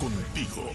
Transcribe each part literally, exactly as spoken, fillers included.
contigo.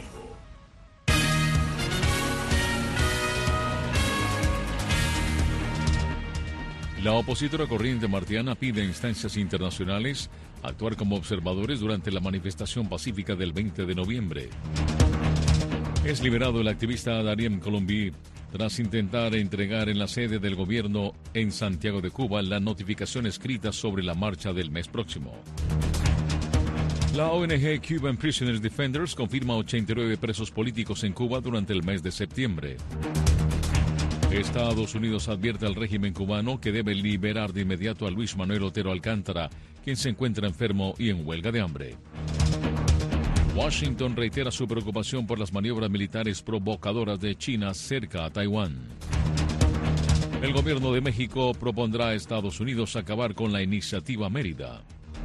La opositora Corriente Martiana pide a instancias internacionales actuar como observadores durante la manifestación pacífica del veinte de noviembre. Es liberado el activista Dariem Colombi tras intentar entregar en la sede del gobierno en Santiago de Cuba la notificación escrita sobre la marcha del mes próximo. La O N G Cuban Prisoners Defenders confirma ochenta y nueve presos políticos en Cuba durante el mes de septiembre. Estados Unidos advierte al régimen cubano que debe liberar de inmediato a Luis Manuel Otero Alcántara, quien se encuentra enfermo y en huelga de hambre. Washington reitera su preocupación por las maniobras militares provocadoras de China cerca a Taiwán. El gobierno de México propondrá a Estados Unidos acabar con la iniciativa Mérida.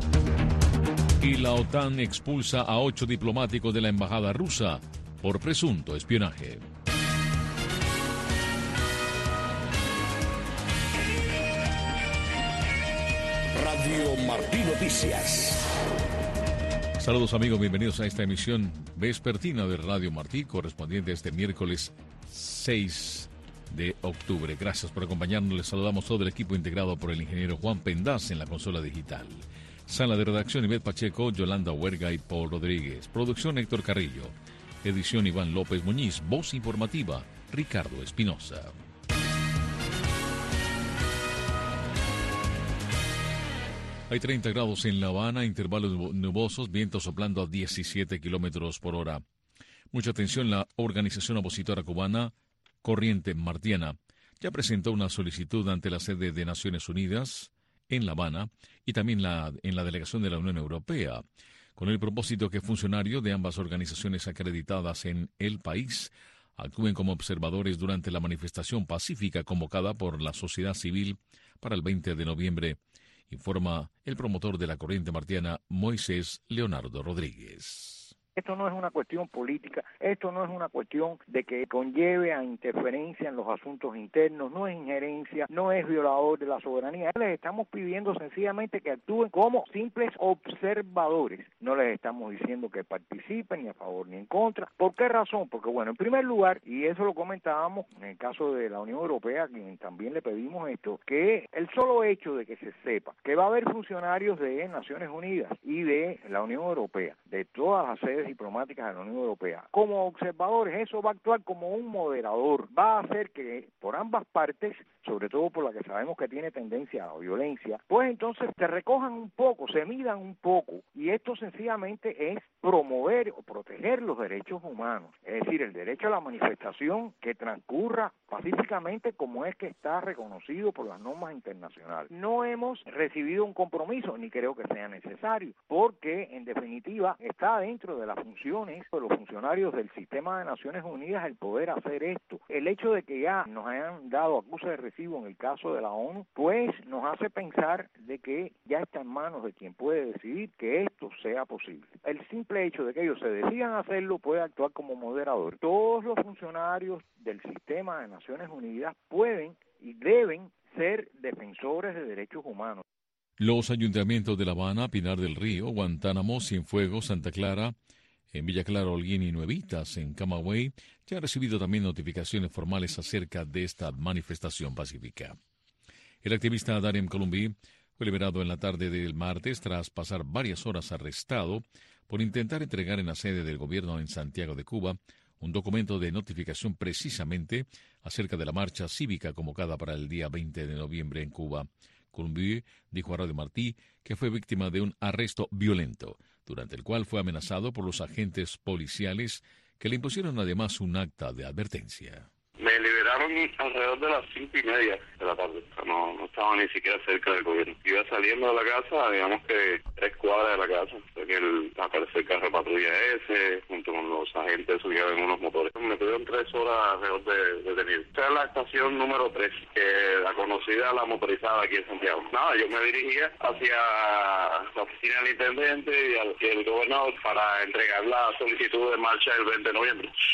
Y la OTAN expulsa a ocho diplomáticos de la embajada rusa por presunto espionaje. Radio Martí Noticias. Saludos amigos, bienvenidos a esta emisión vespertina de Radio Martí, correspondiente a este miércoles seis de octubre. Gracias por acompañarnos, les saludamos todo el equipo integrado por el ingeniero Juan Pendaz en la consola digital. Sala de redacción Ivette Pacheco, Yolanda Huerga y Paul Rodríguez. Producción Héctor Carrillo. Edición Iván López Muñiz. Voz informativa Ricardo Espinosa. Hay treinta grados en La Habana, intervalos nubosos, vientos soplando a diecisiete kilómetros por hora. Mucha atención, la organización opositora cubana Corriente Martiana ya presentó una solicitud ante la sede de Naciones Unidas en La Habana y también la, en la delegación de la Unión Europea, con el propósito que funcionarios de ambas organizaciones acreditadas en el país actúen como observadores durante la manifestación pacífica convocada por la sociedad civil para el veinte de noviembre. Informa el promotor de la Corriente Martiana, Moisés Leonardo Rodríguez. Esto no es una cuestión política, esto no es una cuestión de que conlleve a interferencia en los asuntos internos, no es injerencia, no es violador de la soberanía. Les estamos pidiendo sencillamente que actúen como simples observadores. No les estamos diciendo que participen ni a favor ni en contra. ¿Por qué razón? Porque bueno, en primer lugar, y eso lo comentábamos en el caso de la Unión Europea, a quien también le pedimos esto, que el solo hecho de que se sepa que va a haber funcionarios de Naciones Unidas y de la Unión Europea, de todas las sedes diplomáticas de la Unión Europea, como observadores, eso va a actuar como un moderador, va a hacer que por ambas partes, sobre todo por la que sabemos que tiene tendencia a la violencia, pues entonces se recojan un poco, se midan un poco, y esto sencillamente es promover o proteger los derechos humanos, es decir, el derecho a la manifestación que transcurra pacíficamente como es que está reconocido por las normas internacionales. No hemos recibido un compromiso, ni creo que sea necesario, porque en definitiva está dentro de las funciones de los funcionarios del sistema de Naciones Unidas el poder hacer esto. El hecho de que ya nos hayan dado acuse de recibo en el caso de la ONU, pues nos hace pensar de que ya está en manos de quien puede decidir que esto sea posible. El simple hecho de que ellos se decidan hacerlo puede actuar como moderador. Todos los funcionarios del sistema de Naciones Unidas pueden y deben ser defensores de derechos humanos. Los ayuntamientos de La Habana, Pinar del Río, Guantánamo, Cienfuegos, Santa Clara, en Villa Clara, Holguín y Nuevitas, en Camagüey, ya han recibido también notificaciones formales acerca de esta manifestación pacífica. El activista Dariem Colombi fue liberado en la tarde del martes tras pasar varias horas arrestado por intentar entregar en la sede del gobierno en Santiago de Cuba un documento de notificación precisamente acerca de la marcha cívica convocada para el día veinte de noviembre en Cuba. Colombi dijo a Radio Martí que fue víctima de un arresto violento, durante el cual fue amenazado por los agentes policiales que le impusieron además un acta de advertencia. Me liberaron alrededor de las cinco y media de la tarde. No, no estaba ni siquiera cerca del gobierno. Iba saliendo de la casa, digamos que tres cuadras de la casa. Que el, apareció el carro de patrulla ese, junto con los agentes subieron en unos motores. Me tuvieron tres horas alrededor de detenido. Esta es la estación número tres, que la conocida, la motorizada aquí en Santiago. Nada, yo me dirigía hacia la oficina del intendente y al y el gobernador para entregar la solicitud de marcha el veinte de noviembre.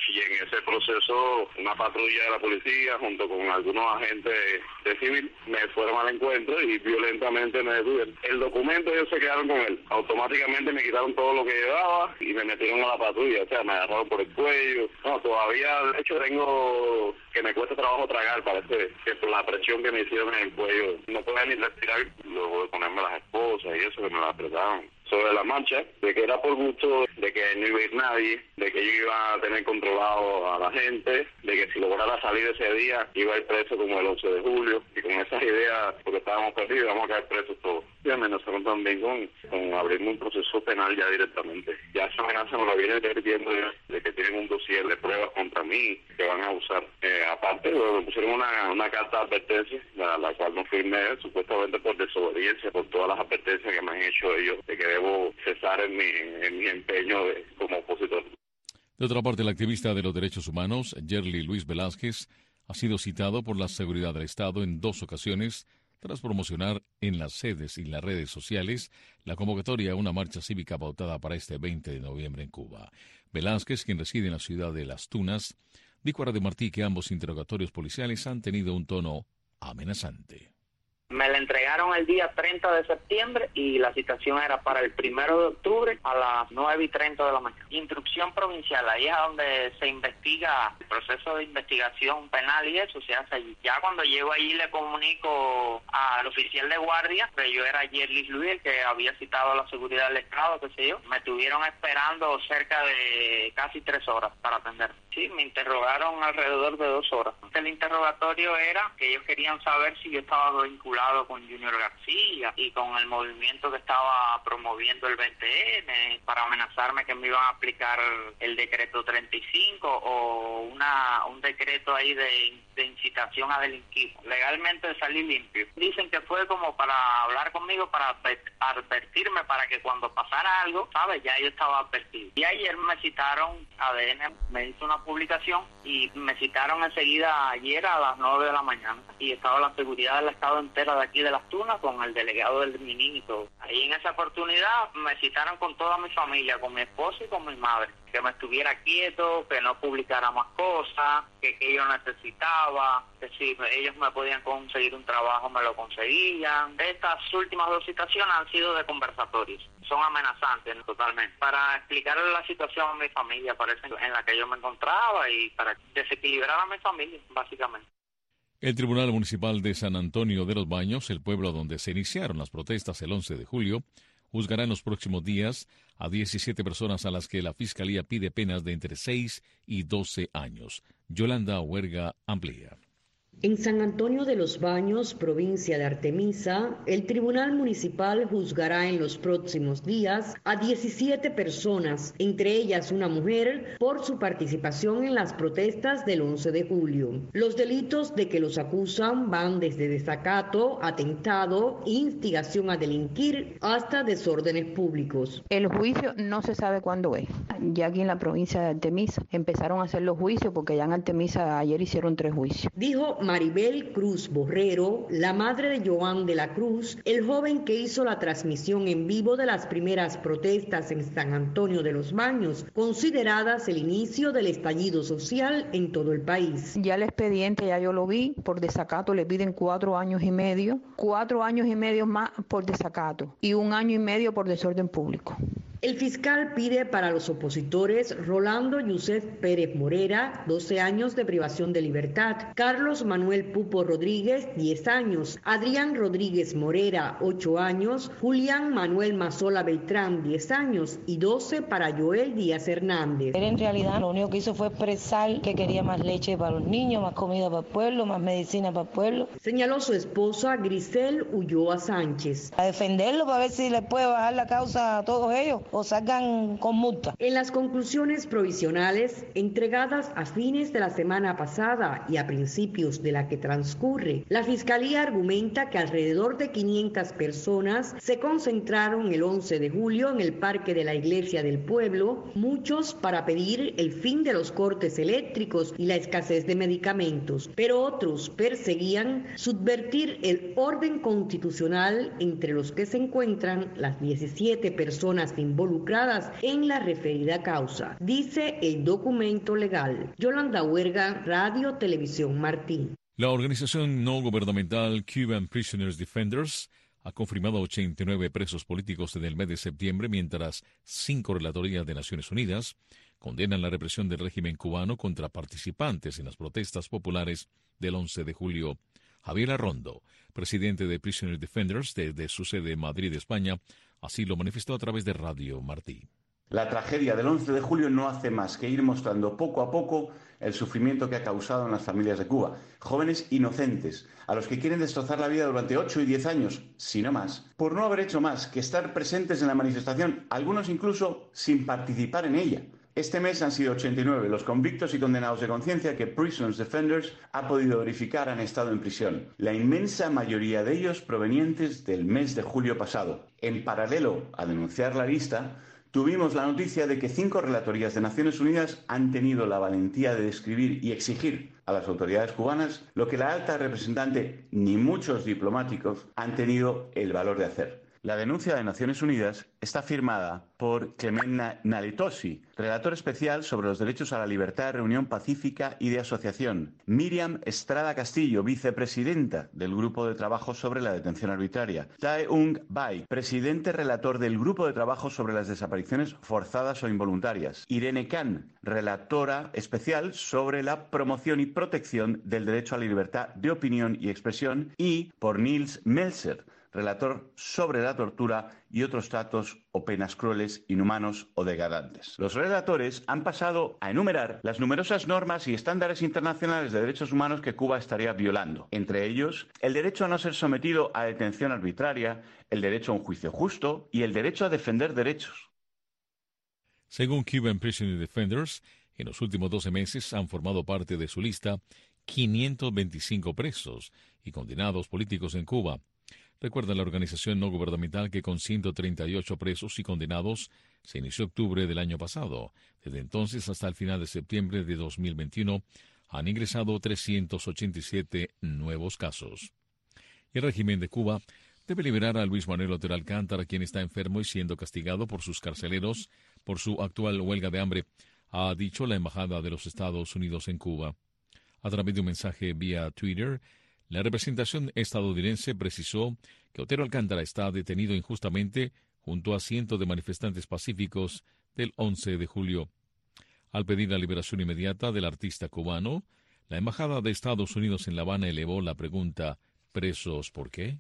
y en ese proceso una patrulla de la policía junto con algunos agentes de civil me fueron al encuentro y violentamente me detuvieron. El documento ellos se quedaron con él, automáticamente me quitaron todo lo que llevaba y me metieron a la patrulla, o sea, me agarraron por el cuello. No, todavía de hecho tengo que me cuesta trabajo tragar, parece que por la presión que me hicieron en el cuello no podía ni respirar, luego de ponerme las esposas y eso que me las apretaban. Sobre la marcha, de que era por gusto, de que no iba a ir nadie, de que yo iba a tener controlado a la gente, de que si lograra salir ese día iba a ir preso como el once de julio, y con esas ideas, porque estábamos perdidos, vamos a caer presos todos. Y amenazaron también con, con abrirme un proceso penal ya directamente. Ya esa amenaza me la vienen repitiendo de que tienen un dossier de pruebas contra mí que van a usar. Eh, aparte, me pusieron una, una carta de advertencia, la, la cual no firmé, supuestamente por desobediencia, por todas las advertencias que me han hecho ellos, de que debo cesar en mi, en mi empeño de, como opositor. De otra parte, el activista de los derechos humanos, Yerli Luis Velázquez, ha sido citado por la Seguridad del Estado en dos ocasiones tras promocionar en las sedes y las redes sociales la convocatoria a una marcha cívica pautada para este veinte de noviembre en Cuba. Velázquez, quien reside en la ciudad de Las Tunas, dijo a Radio Martí que ambos interrogatorios policiales han tenido un tono amenazante. Me la entregaron el día treinta de septiembre y la citación era para el primero de octubre a las nueve y treinta de la mañana. Instrucción provincial, ahí es donde se investiga el proceso de investigación penal y eso se hace allí. Ya cuando llego allí le comunico al oficial de guardia que yo era Yerli Luis, que había citado a la seguridad del Estado, qué sé yo. Me estuvieron esperando cerca de casi tres horas para atender. Sí, me interrogaron alrededor de dos horas. El interrogatorio era que ellos querían saber si yo estaba vinculado con Junior García y con el movimiento que estaba promoviendo el veinte ene para amenazarme que me iban a aplicar el decreto treinta y cinco o una un decreto ahí de, de incitación a delinquir. Legalmente salí limpio. Dicen que fue como para hablar conmigo, para advertirme para que cuando pasara algo, ¿sabes? Ya yo estaba advertido. Y ayer me citaron, A D N me hizo una publicación y me citaron enseguida ayer a las nueve de la mañana y estaba la seguridad del Estado entera de aquí de Las Tunas con el delegado del Minin y todo. Ahí en esa oportunidad me citaron con toda mi familia, con mi esposo y con mi madre, que me estuviera quieto, que no publicara más cosas, que, que yo necesitaba, que si ellos me podían conseguir un trabajo me lo conseguían. Estas últimas dos citaciones han sido de conversatorios, son amenazantes totalmente, para explicarle la situación a mi familia, parece, en la que yo me encontraba y para desequilibrar a mi familia, básicamente. El Tribunal Municipal de San Antonio de los Baños, el pueblo donde se iniciaron las protestas el once de julio, juzgará en los próximos días a diecisiete personas a las que la Fiscalía pide penas de entre seis y doce años. Yolanda Huerga amplía. En San Antonio de los Baños, provincia de Artemisa, el Tribunal Municipal juzgará en los próximos días a diecisiete personas, entre ellas una mujer, por su participación en las protestas del once de julio. Los delitos de que los acusan van desde desacato, atentado, instigación a delinquir, hasta desórdenes públicos. El juicio no se sabe cuándo es. Ya aquí en la provincia de Artemisa empezaron a hacer los juicios porque ya en Artemisa ayer hicieron tres juicios. Dijo Maribel Cruz Borrero, la madre de Joan de la Cruz, el joven que hizo la transmisión en vivo de las primeras protestas en San Antonio de los Baños, consideradas el inicio del estallido social en todo el país. Ya el expediente, ya yo lo vi, por desacato le piden cuatro años y medio, cuatro años y medio más por desacato y un año y medio por desorden público. El fiscal pide para los opositores Rolando Yusef Pérez Morera, doce años de privación de libertad, Carlos Manuel Pupo Rodríguez, diez años, Adrián Rodríguez Morera, ocho años, Julián Manuel Mazola Beltrán, diez años y doce para Joel Díaz Hernández. Él en realidad lo único que hizo fue expresar que quería más leche para los niños, más comida para el pueblo, más medicina para el pueblo. Señaló su esposa Grisel Ulloa Sánchez. A defenderlo para ver si le puede bajar la causa a todos ellos o salgan con multa. En las conclusiones provisionales entregadas a fines de la semana pasada y a principios de la que transcurre, la Fiscalía argumenta que alrededor de quinientas personas se concentraron el once de julio en el Parque de la Iglesia del Pueblo, muchos para pedir el fin de los cortes eléctricos y la escasez de medicamentos, pero otros perseguían subvertir el orden constitucional, entre los que se encuentran las diecisiete personas involucradas involucradas en la referida causa, dice el documento legal. Yolanda Huerga, Radio Televisión Martí. La organización no gubernamental Cuban Prisoners Defenders ha confirmado ochenta y nueve presos políticos en el mes de septiembre, mientras cinco relatorías de Naciones Unidas condenan la represión del régimen cubano contra participantes en las protestas populares del once de julio. Javier Arrondo, presidente de Prisoners Defenders desde su sede en Madrid, España, así lo manifestó a través de Radio Martí. La tragedia del once de julio no hace más que ir mostrando poco a poco el sufrimiento que ha causado en las familias de Cuba. Jóvenes inocentes, a los que quieren destrozar la vida durante ocho y diez años, si no más, por no haber hecho más que estar presentes en la manifestación, algunos incluso sin participar en ella. Este mes han sido ochenta y nueve los convictos y condenados de conciencia que Prisoners Defenders ha podido verificar han estado en prisión, la inmensa mayoría de ellos provenientes del mes de julio pasado. En paralelo a denunciar la lista, tuvimos la noticia de que cinco relatorías de Naciones Unidas han tenido la valentía de describir y exigir a las autoridades cubanas lo que la alta representante ni muchos diplomáticos han tenido el valor de hacer. La denuncia de Naciones Unidas está firmada por Clement Naletosi, relator especial sobre los derechos a la libertad de reunión pacífica y de asociación; Miriam Estrada Castillo, vicepresidenta del Grupo de Trabajo sobre la Detención Arbitraria; Tae Ung Bai, presidente relator del Grupo de Trabajo sobre las Desapariciones Forzadas o Involuntarias; Irene Khan, relatora especial sobre la promoción y protección del derecho a la libertad de opinión y expresión; y por Nils Melzer, relator sobre la tortura y otros tratos o penas crueles, inhumanos o degradantes. Los relatores han pasado a enumerar las numerosas normas y estándares internacionales de derechos humanos que Cuba estaría violando, entre ellos el derecho a no ser sometido a detención arbitraria, el derecho a un juicio justo y el derecho a defender derechos. Según Cuban Prisoners Defenders, en los últimos doce meses han formado parte de su lista quinientos veinticinco presos y condenados políticos en Cuba. Recuerda la organización no gubernamental que con ciento treinta y ocho presos y condenados se inició octubre del año pasado. Desde entonces hasta el final de septiembre de dos mil veintiuno han ingresado trescientos ochenta y siete nuevos casos. El régimen de Cuba debe liberar a Luis Manuel Otero Alcántara, quien está enfermo y siendo castigado por sus carceleros por su actual huelga de hambre, ha dicho la Embajada de los Estados Unidos en Cuba. A través de un mensaje vía Twitter, la representación estadounidense precisó que Otero Alcántara está detenido injustamente junto a cientos de manifestantes pacíficos del once de julio. Al pedir la liberación inmediata del artista cubano, la Embajada de Estados Unidos en La Habana elevó la pregunta ¿presos por qué?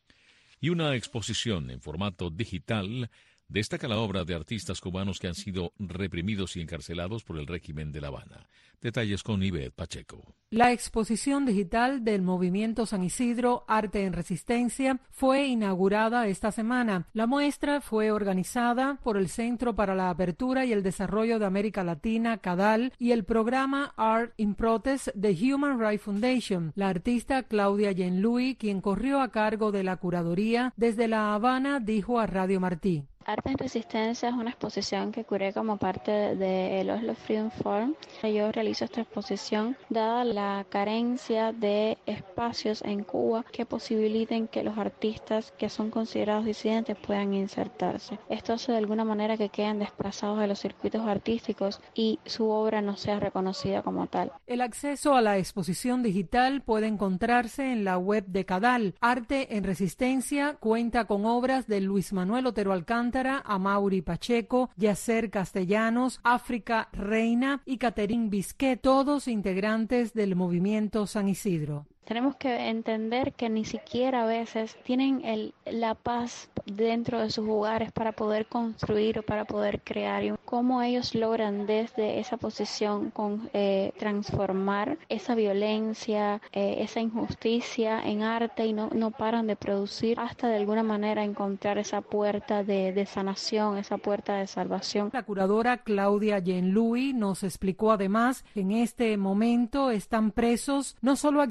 Y una exposición en formato digital destaca la obra de artistas cubanos que han sido reprimidos y encarcelados por el régimen de La Habana. Detalles con Ivette Pacheco. La exposición digital del Movimiento San Isidro, Arte en Resistencia, fue inaugurada esta semana. La muestra fue organizada por el Centro para la Apertura y el Desarrollo de América Latina, CADAL, y el programa Art in Protest de Human Rights Foundation. La artista Claudia Jean-Louis, quien corrió a cargo de la curaduría desde La Habana, dijo a Radio Martí: Arte en Resistencia es una exposición que curé como parte del Oslo Freedom Forum. Yo realizo esta exposición dada la carencia de espacios en Cuba que posibiliten que los artistas que son considerados disidentes puedan insertarse. Esto hace de alguna manera que queden desplazados de los circuitos artísticos y su obra no sea reconocida como tal. El acceso a la exposición digital puede encontrarse en la web de CADAL. Arte en Resistencia cuenta con obras de Luis Manuel Otero Alcántara, Amaury Pacheco, Yacer Castellanos, África Reina y Catherine Bisquet, todos integrantes del Movimiento San Isidro. Tenemos que entender que ni siquiera a veces tienen el, la paz dentro de sus hogares para poder construir o para poder crear, y cómo ellos logran desde esa posición con, eh, transformar esa violencia, eh, esa injusticia en arte, y no, no paran de producir hasta de alguna manera encontrar esa puerta de, de sanación, esa puerta de salvación. La curadora Claudia Jean-Louis nos explicó además que en este momento están presos no solo activistas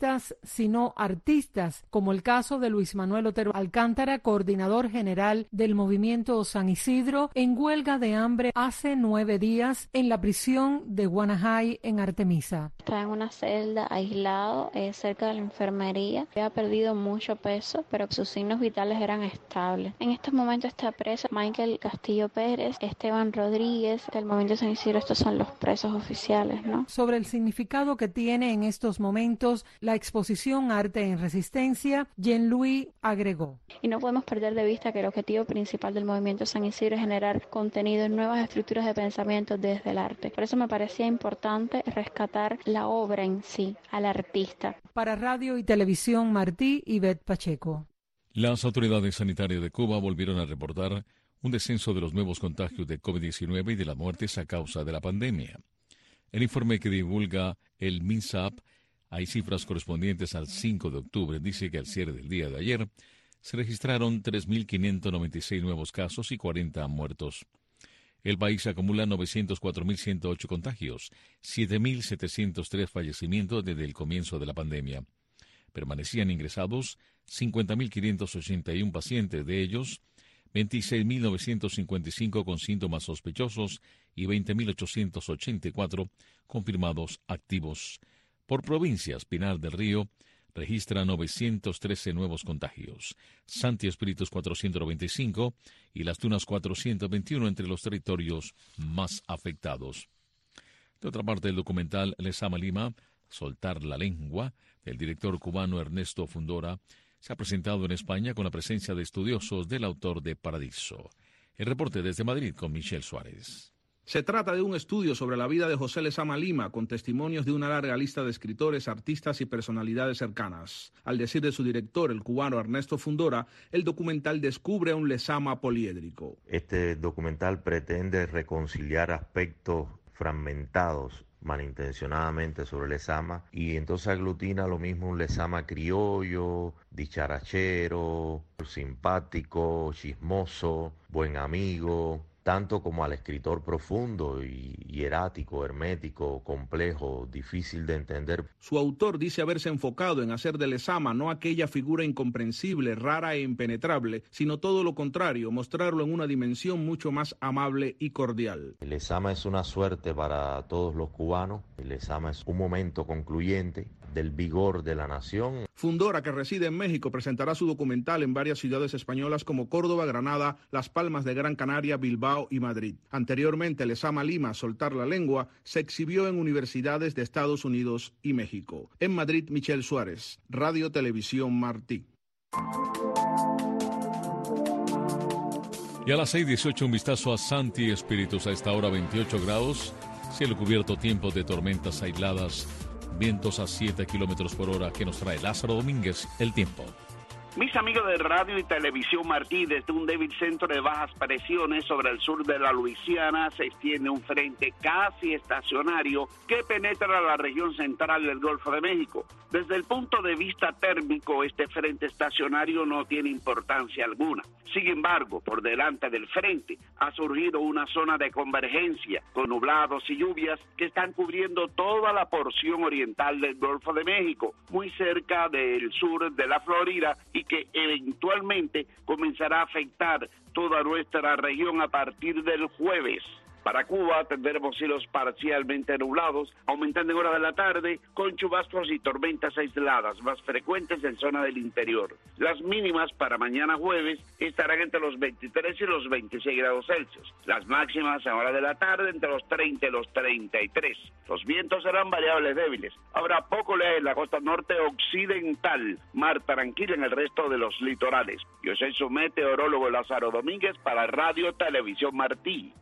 periodistas, sino artistas, como el caso de Luis Manuel Otero Alcántara, coordinador general del Movimiento San Isidro, en huelga de hambre hace nueve días en la prisión de Guanajay, en Artemisa. Está en una celda aislado, eh, cerca de la enfermería. Ha perdido mucho peso, pero sus signos vitales eran estables. En estos momentos está preso Michael Castillo Pérez, Esteban Rodríguez, del Movimiento San Isidro. Estos son los presos oficiales, ¿no? Sobre el significado que tiene en estos momentos la exposición Arte en Resistencia, Jean-Louis agregó. Y no podemos perder de vista que el objetivo principal del Movimiento San Isidro es generar contenido en nuevas estructuras de pensamiento desde el arte. Por eso me parecía importante rescatar la obra en sí, al artista. Para Radio y Televisión Martí, Ivette Pacheco. Las autoridades sanitarias de Cuba volvieron a reportar un descenso de los nuevos contagios de COVID diecinueve y de las muertes a causa de la pandemia. El informe que divulga el MINSAP, hay cifras correspondientes al cinco de octubre, dice que al cierre del día de ayer se registraron tres mil quinientos noventa y seis nuevos casos y cuarenta muertos. El país acumula novecientos cuatro mil ciento ocho contagios, siete mil setecientos tres fallecimientos desde el comienzo de la pandemia. Permanecían ingresados cincuenta mil quinientos ochenta y uno pacientes, de ellos veintiséis mil novecientos cincuenta y cinco con síntomas sospechosos y veinte mil ochocientos ochenta y cuatro confirmados activos. Por provincias, Pinar del Río registra novecientos trece nuevos contagios, Santi Espíritus cuatrocientos noventa y cinco y Las Tunas cuatrocientos veintiuno entre los territorios más afectados. De otra parte, el documental Lezama Lima, Soltar la Lengua, del director cubano Ernesto Fundora, se ha presentado en España con la presencia de estudiosos del autor de Paradiso. El reporte desde Madrid con Michelle Suárez. Se trata de un estudio sobre la vida de José Lezama Lima, con testimonios de una larga lista de escritores, artistas y personalidades cercanas. Al decir de su director, el cubano Ernesto Fundora, el documental descubre a un Lezama poliédrico. Este documental pretende reconciliar aspectos fragmentados malintencionadamente sobre Lezama, y entonces aglutina lo mismo un Lezama criollo, dicharachero, simpático, chismoso, buen amigo, tanto como al escritor profundo y hierático, hermético, complejo, difícil de entender. Su autor dice haberse enfocado en hacer de Lezama no aquella figura incomprensible, rara e impenetrable, sino todo lo contrario, mostrarlo en una dimensión mucho más amable y cordial. Lezama es una suerte para todos los cubanos, Lezama es un momento concluyente del vigor de la nación. Fundora, que reside en México, presentará su documental en varias ciudades españolas como Córdoba, Granada, Las Palmas de Gran Canaria, Bilbao y Madrid. Anteriormente, Lezama Lima, Soltar la Lengua, se exhibió en universidades de Estados Unidos y México. En Madrid, Michelle Suárez, Radio Televisión Martí. Y a las seis dieciocho, un vistazo a Santi Espíritus. A esta hora veintiocho grados, cielo cubierto, tiempos de tormentas aisladas, vientos a siete kilómetros por hora, que nos trae Lázaro Domínguez, el tiempo. Mis amigos de Radio y Televisión Martí, desde un débil centro de bajas presiones sobre el sur de la Luisiana se extiende un frente casi estacionario que penetra la región central del Golfo de México. Desde el punto de vista térmico, este frente estacionario no tiene importancia alguna. Sin embargo, por delante del frente ha surgido una zona de convergencia con nublados y lluvias que están cubriendo toda la porción oriental del Golfo de México, muy cerca del sur de la Florida, y que eventualmente comenzará a afectar toda nuestra región a partir del jueves. Para Cuba tendremos cielos parcialmente nublados, aumentando en hora de la tarde, con chubascos y tormentas aisladas, más frecuentes en zona del interior. Las mínimas para mañana jueves estarán entre los veintitrés y los veintiséis grados Celsius. Las máximas a hora de la tarde entre los treinta y los treinta y tres. Los vientos serán variables débiles. Habrá poco oleaje en la costa norte occidental, mar tranquilo en el resto de los litorales. Yo soy su meteorólogo Lázaro Domínguez para Radio Televisión Martí.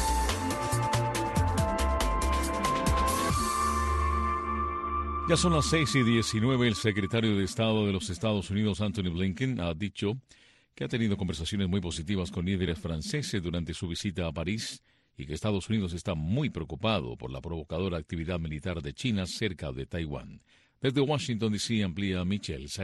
Ya son las seis y diecinueve. El secretario de Estado de los Estados Unidos, Anthony Blinken, ha dicho que ha tenido conversaciones muy positivas con líderes franceses durante su visita a París y que Estados Unidos está muy preocupado por la provocadora actividad militar de China cerca de Taiwán. Desde Washington, D C, amplía Michelle Sagué.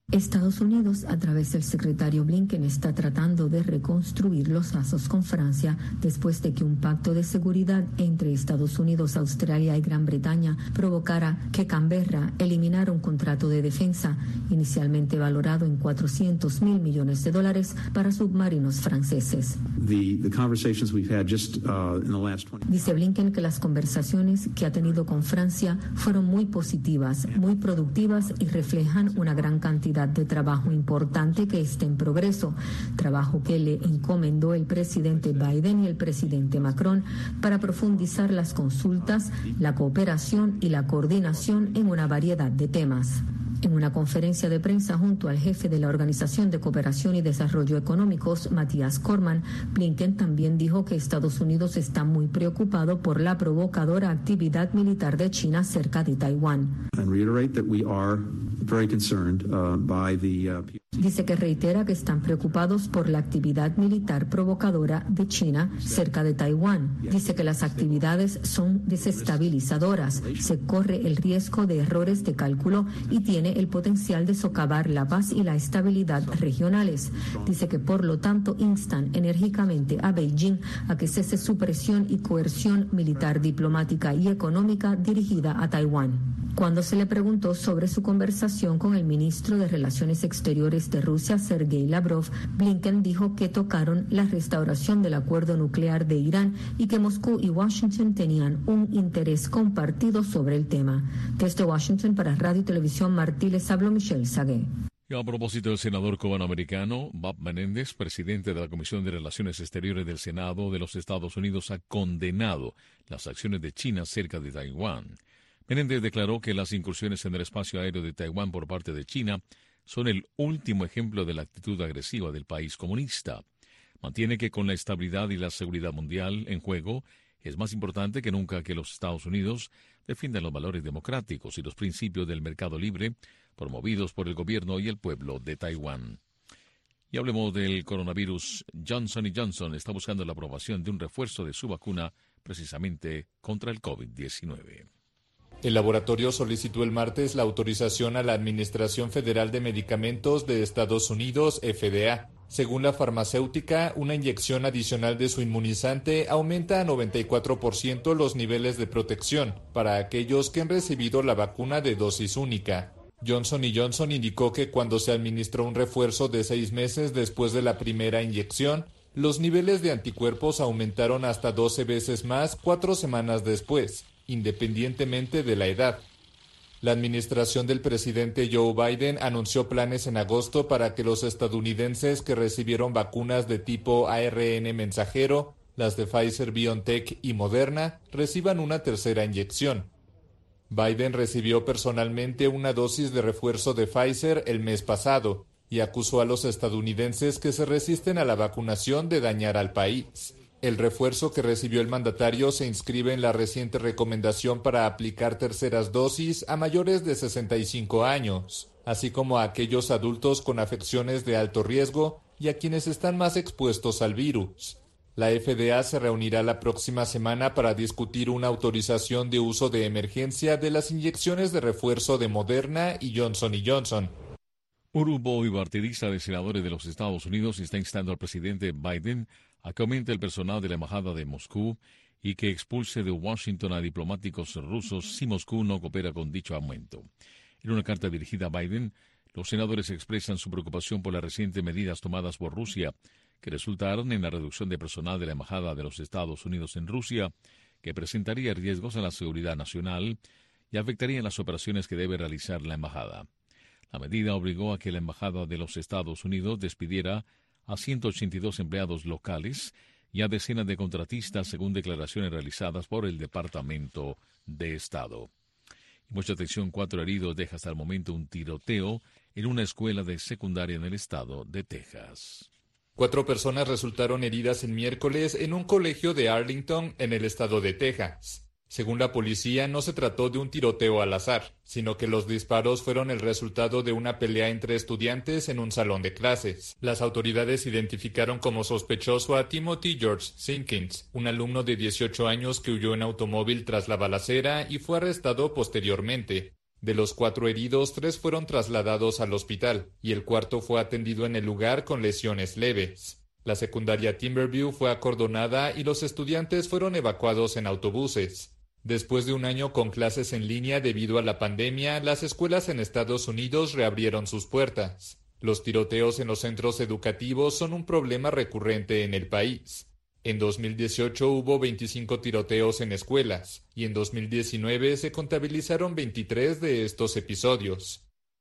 Estados Unidos, a través del secretario Blinken, está tratando de reconstruir los lazos con Francia después de que un pacto de seguridad entre Estados Unidos, Australia y Gran Bretaña provocara que Canberra eliminara un contrato de defensa inicialmente valorado en cuatrocientos mil millones de dólares para submarinos franceses. The, the conversations we've had just, uh, in the last twenty... Dice Blinken que las conversaciones que ha tenido con Francia fueron muy positivas, muy productivas y reflejan una gran cantidad de trabajo importante que está en progreso, trabajo que le encomendó el presidente Biden y el presidente Macron para profundizar las consultas, la cooperación y la coordinación en una variedad de temas. En una conferencia de prensa junto al jefe de la Organización de Cooperación y Desarrollo Económicos, Matías Corman, Blinken también dijo que Estados Unidos está muy preocupado por la provocadora actividad militar de China cerca de Taiwán. And reiterate that we are very concerned uh, by the uh, Dice que reitera que están preocupados por la actividad militar provocadora de China cerca de Taiwán. Dice que las actividades son desestabilizadoras, se corre el riesgo de errores de cálculo y tiene el potencial de socavar la paz y la estabilidad regionales. Dice que por lo tanto instan enérgicamente a Beijing a que cese su presión y coerción militar, diplomática y económica dirigida a Taiwán. Cuando se le preguntó sobre su conversación con el ministro de Relaciones Exteriores de Rusia, Sergei Lavrov, Blinken dijo que tocaron la restauración del acuerdo nuclear de Irán y que Moscú y Washington tenían un interés compartido sobre el tema. Desde Washington para Radio y Televisión Martí les habló Michelle Sagué. Y a propósito del senador cubano-americano, Bob Menéndez, presidente de la Comisión de Relaciones Exteriores del Senado de los Estados Unidos, ha condenado las acciones de China cerca de Taiwán. Menéndez declaró que las incursiones en el espacio aéreo de Taiwán por parte de China son el último ejemplo de la actitud agresiva del país comunista. Mantiene que con la estabilidad y la seguridad mundial en juego, es más importante que nunca que los Estados Unidos defiendan los valores democráticos y los principios del mercado libre promovidos por el gobierno y el pueblo de Taiwán. Y hablemos del coronavirus. Johnson y Johnson está buscando la aprobación de un refuerzo de su vacuna precisamente contra el COVID diecinueve. El laboratorio solicitó el martes la autorización a la Administración Federal de Medicamentos de Estados Unidos, F D A. Según la farmacéutica, una inyección adicional de su inmunizante aumenta a noventa y cuatro por ciento los niveles de protección para aquellos que han recibido la vacuna de dosis única. Johnson y Johnson indicó que cuando se administró un refuerzo de seis meses después de la primera inyección, los niveles de anticuerpos aumentaron hasta doce veces más cuatro semanas después, independientemente de la edad. La administración del presidente Joe Biden anunció planes en agosto para que los estadounidenses que recibieron vacunas de tipo A R N mensajero, las de Pfizer, BioNTech y Moderna, reciban una tercera inyección. Biden recibió personalmente una dosis de refuerzo de Pfizer el mes pasado y acusó a los estadounidenses que se resisten a la vacunación de dañar al país. El refuerzo que recibió el mandatario se inscribe en la reciente recomendación para aplicar terceras dosis a mayores de sesenta y cinco años, así como a aquellos adultos con afecciones de alto riesgo y a quienes están más expuestos al virus. La F D A se reunirá la próxima semana para discutir una autorización de uso de emergencia de las inyecciones de refuerzo de Moderna y Johnson y Johnson. Un grupo bipartidista de senadores de los Estados Unidos está instando al presidente Biden a que aumente el personal de la Embajada de Moscú y que expulse de Washington a diplomáticos rusos si Moscú no coopera con dicho aumento. En una carta dirigida a Biden, los senadores expresan su preocupación por las recientes medidas tomadas por Rusia, que resultaron en la reducción de personal de la Embajada de los Estados Unidos en Rusia, que presentaría riesgos a la seguridad nacional y afectaría las operaciones que debe realizar la Embajada. La medida obligó a que la Embajada de los Estados Unidos despidiera a ciento ochenta y dos empleados locales y a decenas de contratistas, según declaraciones realizadas por el Departamento de Estado. Y mucha atención, cuatro heridos deja hasta el momento un tiroteo en una escuela de secundaria en el estado de Texas. Cuatro personas resultaron heridas el miércoles en un colegio de Arlington, en el estado de Texas. Según la policía, no se trató de un tiroteo al azar, sino que los disparos fueron el resultado de una pelea entre estudiantes en un salón de clases. Las autoridades identificaron como sospechoso a Timothy George Simpkins, un alumno de dieciocho años que huyó en automóvil tras la balacera y fue arrestado posteriormente. De los cuatro heridos, tres fueron trasladados al hospital y el cuarto fue atendido en el lugar con lesiones leves. La secundaria Timberview fue acordonada y los estudiantes fueron evacuados en autobuses. Después de un año con clases en línea debido a la pandemia, las escuelas en Estados Unidos reabrieron sus puertas. Los tiroteos en los centros educativos son un problema recurrente en el país. En dos mil dieciocho hubo veinticinco tiroteos en escuelas y en dos mil diecinueve se contabilizaron veintitrés de estos episodios.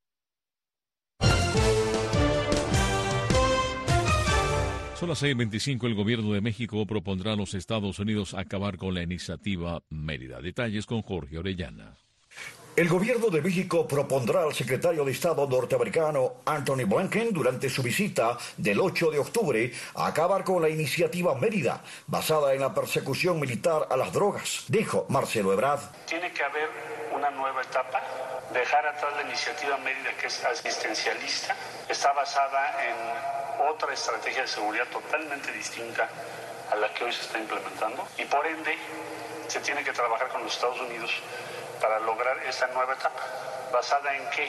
Son las seis veinticinco. El gobierno de México propondrá a los Estados Unidos acabar con la iniciativa Mérida. Detalles con Jorge Orellana. El gobierno de México propondrá al secretario de Estado norteamericano Antony Blinken durante su visita del ocho de octubre a acabar con la iniciativa Mérida, basada en la persecución militar a las drogas, dijo Marcelo Ebrard. Tiene que haber una nueva etapa, dejar atrás la iniciativa Mérida, que es asistencialista, está basada en otra estrategia de seguridad totalmente distinta a la que hoy se está implementando y por ende se tiene que trabajar con los Estados Unidos para lograr esta nueva etapa. ¿Basada en qué?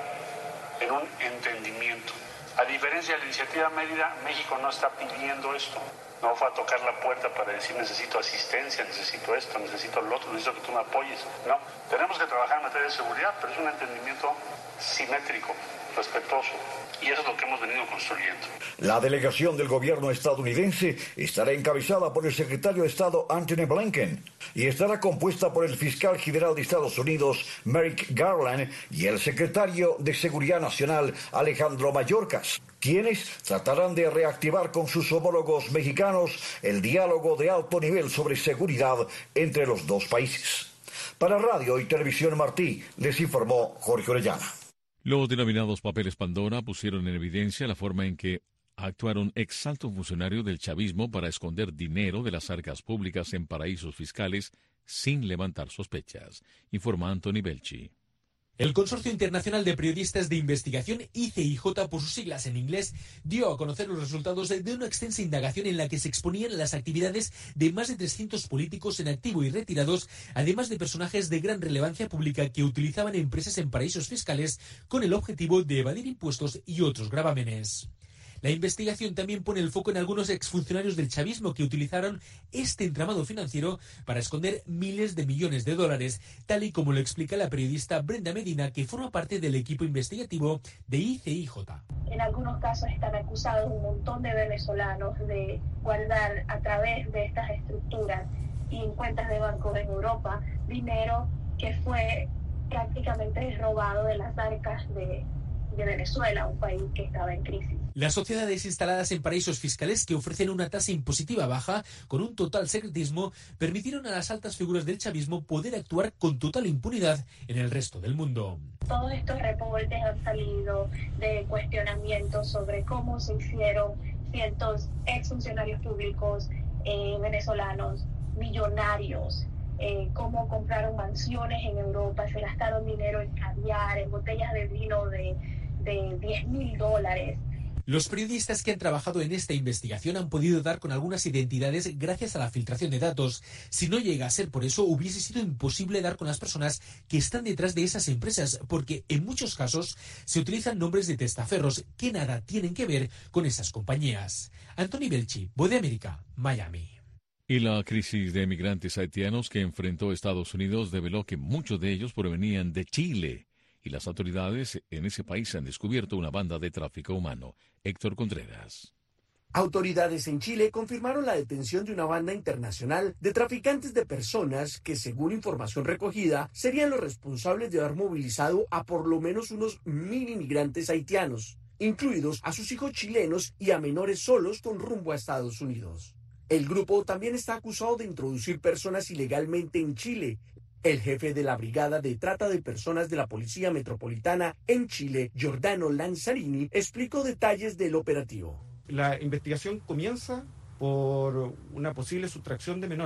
En un entendimiento. A diferencia de la iniciativa Mérida, México no está pidiendo esto. No fue a tocar la puerta para decir necesito asistencia, necesito esto, necesito lo otro, necesito que tú me apoyes. No, tenemos que trabajar en materia de seguridad, pero es un entendimiento simétrico, respetuoso. Y eso es lo que hemos venido construyendo. La delegación del gobierno estadounidense estará encabezada por el secretario de Estado Antony Blinken y estará compuesta por el fiscal general de Estados Unidos Merrick Garland y el secretario de Seguridad Nacional Alejandro Mayorkas, quienes tratarán de reactivar con sus homólogos mexicanos el diálogo de alto nivel sobre seguridad entre los dos países. Para Radio y Televisión Martí, les informó Jorge Orellana. Los denominados papeles Pandora pusieron en evidencia la forma en que actuaron ex altos funcionarios del chavismo para esconder dinero de las arcas públicas en paraísos fiscales sin levantar sospechas, informa Anthony Belchi. El Consorcio Internacional de Periodistas de Investigación, I C I J por sus siglas en inglés, dio a conocer los resultados de una extensa indagación en la que se exponían las actividades de más de trescientos políticos en activo y retirados, además de personajes de gran relevancia pública que utilizaban empresas en paraísos fiscales con el objetivo de evadir impuestos y otros gravámenes. La investigación también pone el foco en algunos exfuncionarios del chavismo que utilizaron este entramado financiero para esconder miles de millones de dólares, tal y como lo explica la periodista Brenda Medina, que forma parte del equipo investigativo de I C I J. En algunos casos están acusados un montón de venezolanos de guardar a través de estas estructuras y en cuentas de banco en Europa dinero que fue prácticamente robado de las arcas de, de Venezuela, un país que estaba en crisis. Las sociedades instaladas en paraísos fiscales que ofrecen una tasa impositiva baja, con un total secretismo, permitieron a las altas figuras del chavismo poder actuar con total impunidad en el resto del mundo. Todos estos reportes han salido de cuestionamientos sobre cómo se hicieron ciertos exfuncionarios públicos eh, venezolanos, millonarios, eh, cómo compraron mansiones en Europa, se gastaron dinero en caviar, en botellas de vino de, de diez mil dólares. Los periodistas que han trabajado en esta investigación han podido dar con algunas identidades gracias a la filtración de datos. Si no llega a ser por eso, hubiese sido imposible dar con las personas que están detrás de esas empresas, porque en muchos casos se utilizan nombres de testaferros que nada tienen que ver con esas compañías. Anthony Belchi, Voz de América, Miami. Y la crisis de migrantes haitianos que enfrentó Estados Unidos develó que muchos de ellos provenían de Chile. Y las autoridades en ese país han descubierto una banda de tráfico humano. Héctor Contreras. Autoridades en Chile confirmaron la detención de una banda internacional de traficantes de personas que, según información recogida, serían los responsables de haber movilizado a por lo menos unos mil inmigrantes haitianos, incluidos a sus hijos chilenos y a menores solos con rumbo a Estados Unidos. El grupo también está acusado de introducir personas ilegalmente en Chile. El jefe de la Brigada de Trata de Personas de la Policía Metropolitana en Chile, Giordano Lanzarini, explicó detalles del operativo. La investigación comienza por una posible sustracción de menores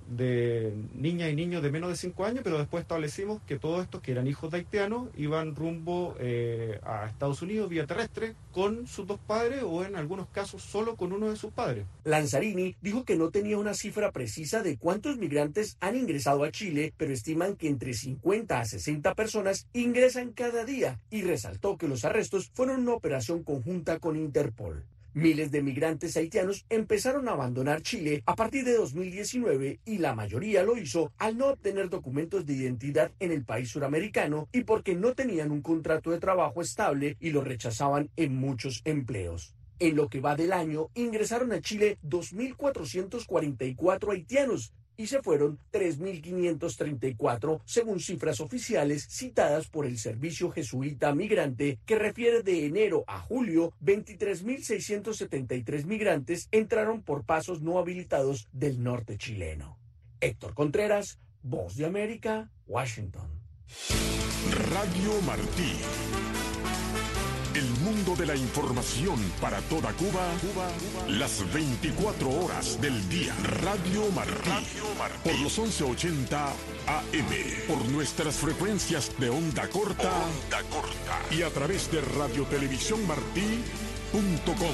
de niñas y niños de menos de cinco años, pero después establecimos que todos estos que eran hijos de haitianos iban rumbo eh, a Estados Unidos vía terrestre con sus dos padres o en algunos casos solo con uno de sus padres. Lanzarini dijo que no tenía una cifra precisa de cuántos migrantes han ingresado a Chile, pero estiman que entre cincuenta a sesenta personas ingresan cada día y resaltó que los arrestos fueron una operación conjunta con Interpol. Miles de migrantes haitianos empezaron a abandonar Chile a partir de dos mil diecinueve y la mayoría lo hizo al no obtener documentos de identidad en el país suramericano y porque no tenían un contrato de trabajo estable y lo rechazaban en muchos empleos. En lo que va del año, ingresaron a Chile dos mil cuatrocientos cuarenta y cuatro haitianos y se fueron tres mil quinientos treinta y cuatro, según cifras oficiales citadas por el Servicio Jesuita Migrante, que refiere de enero a julio, veintitrés mil seiscientos setenta y tres migrantes entraron por pasos no habilitados del norte chileno. Héctor Contreras, Voz de América, Washington. Radio Martí. El mundo de la información para toda Cuba, Cuba, Cuba, las veinticuatro horas del día. Radio Martí, Radio Martí, por los once ochenta A M, por nuestras frecuencias de onda corta, onda corta y a través de radio televisión martí punto com.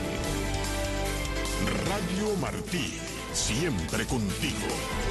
Radio Martí, siempre contigo.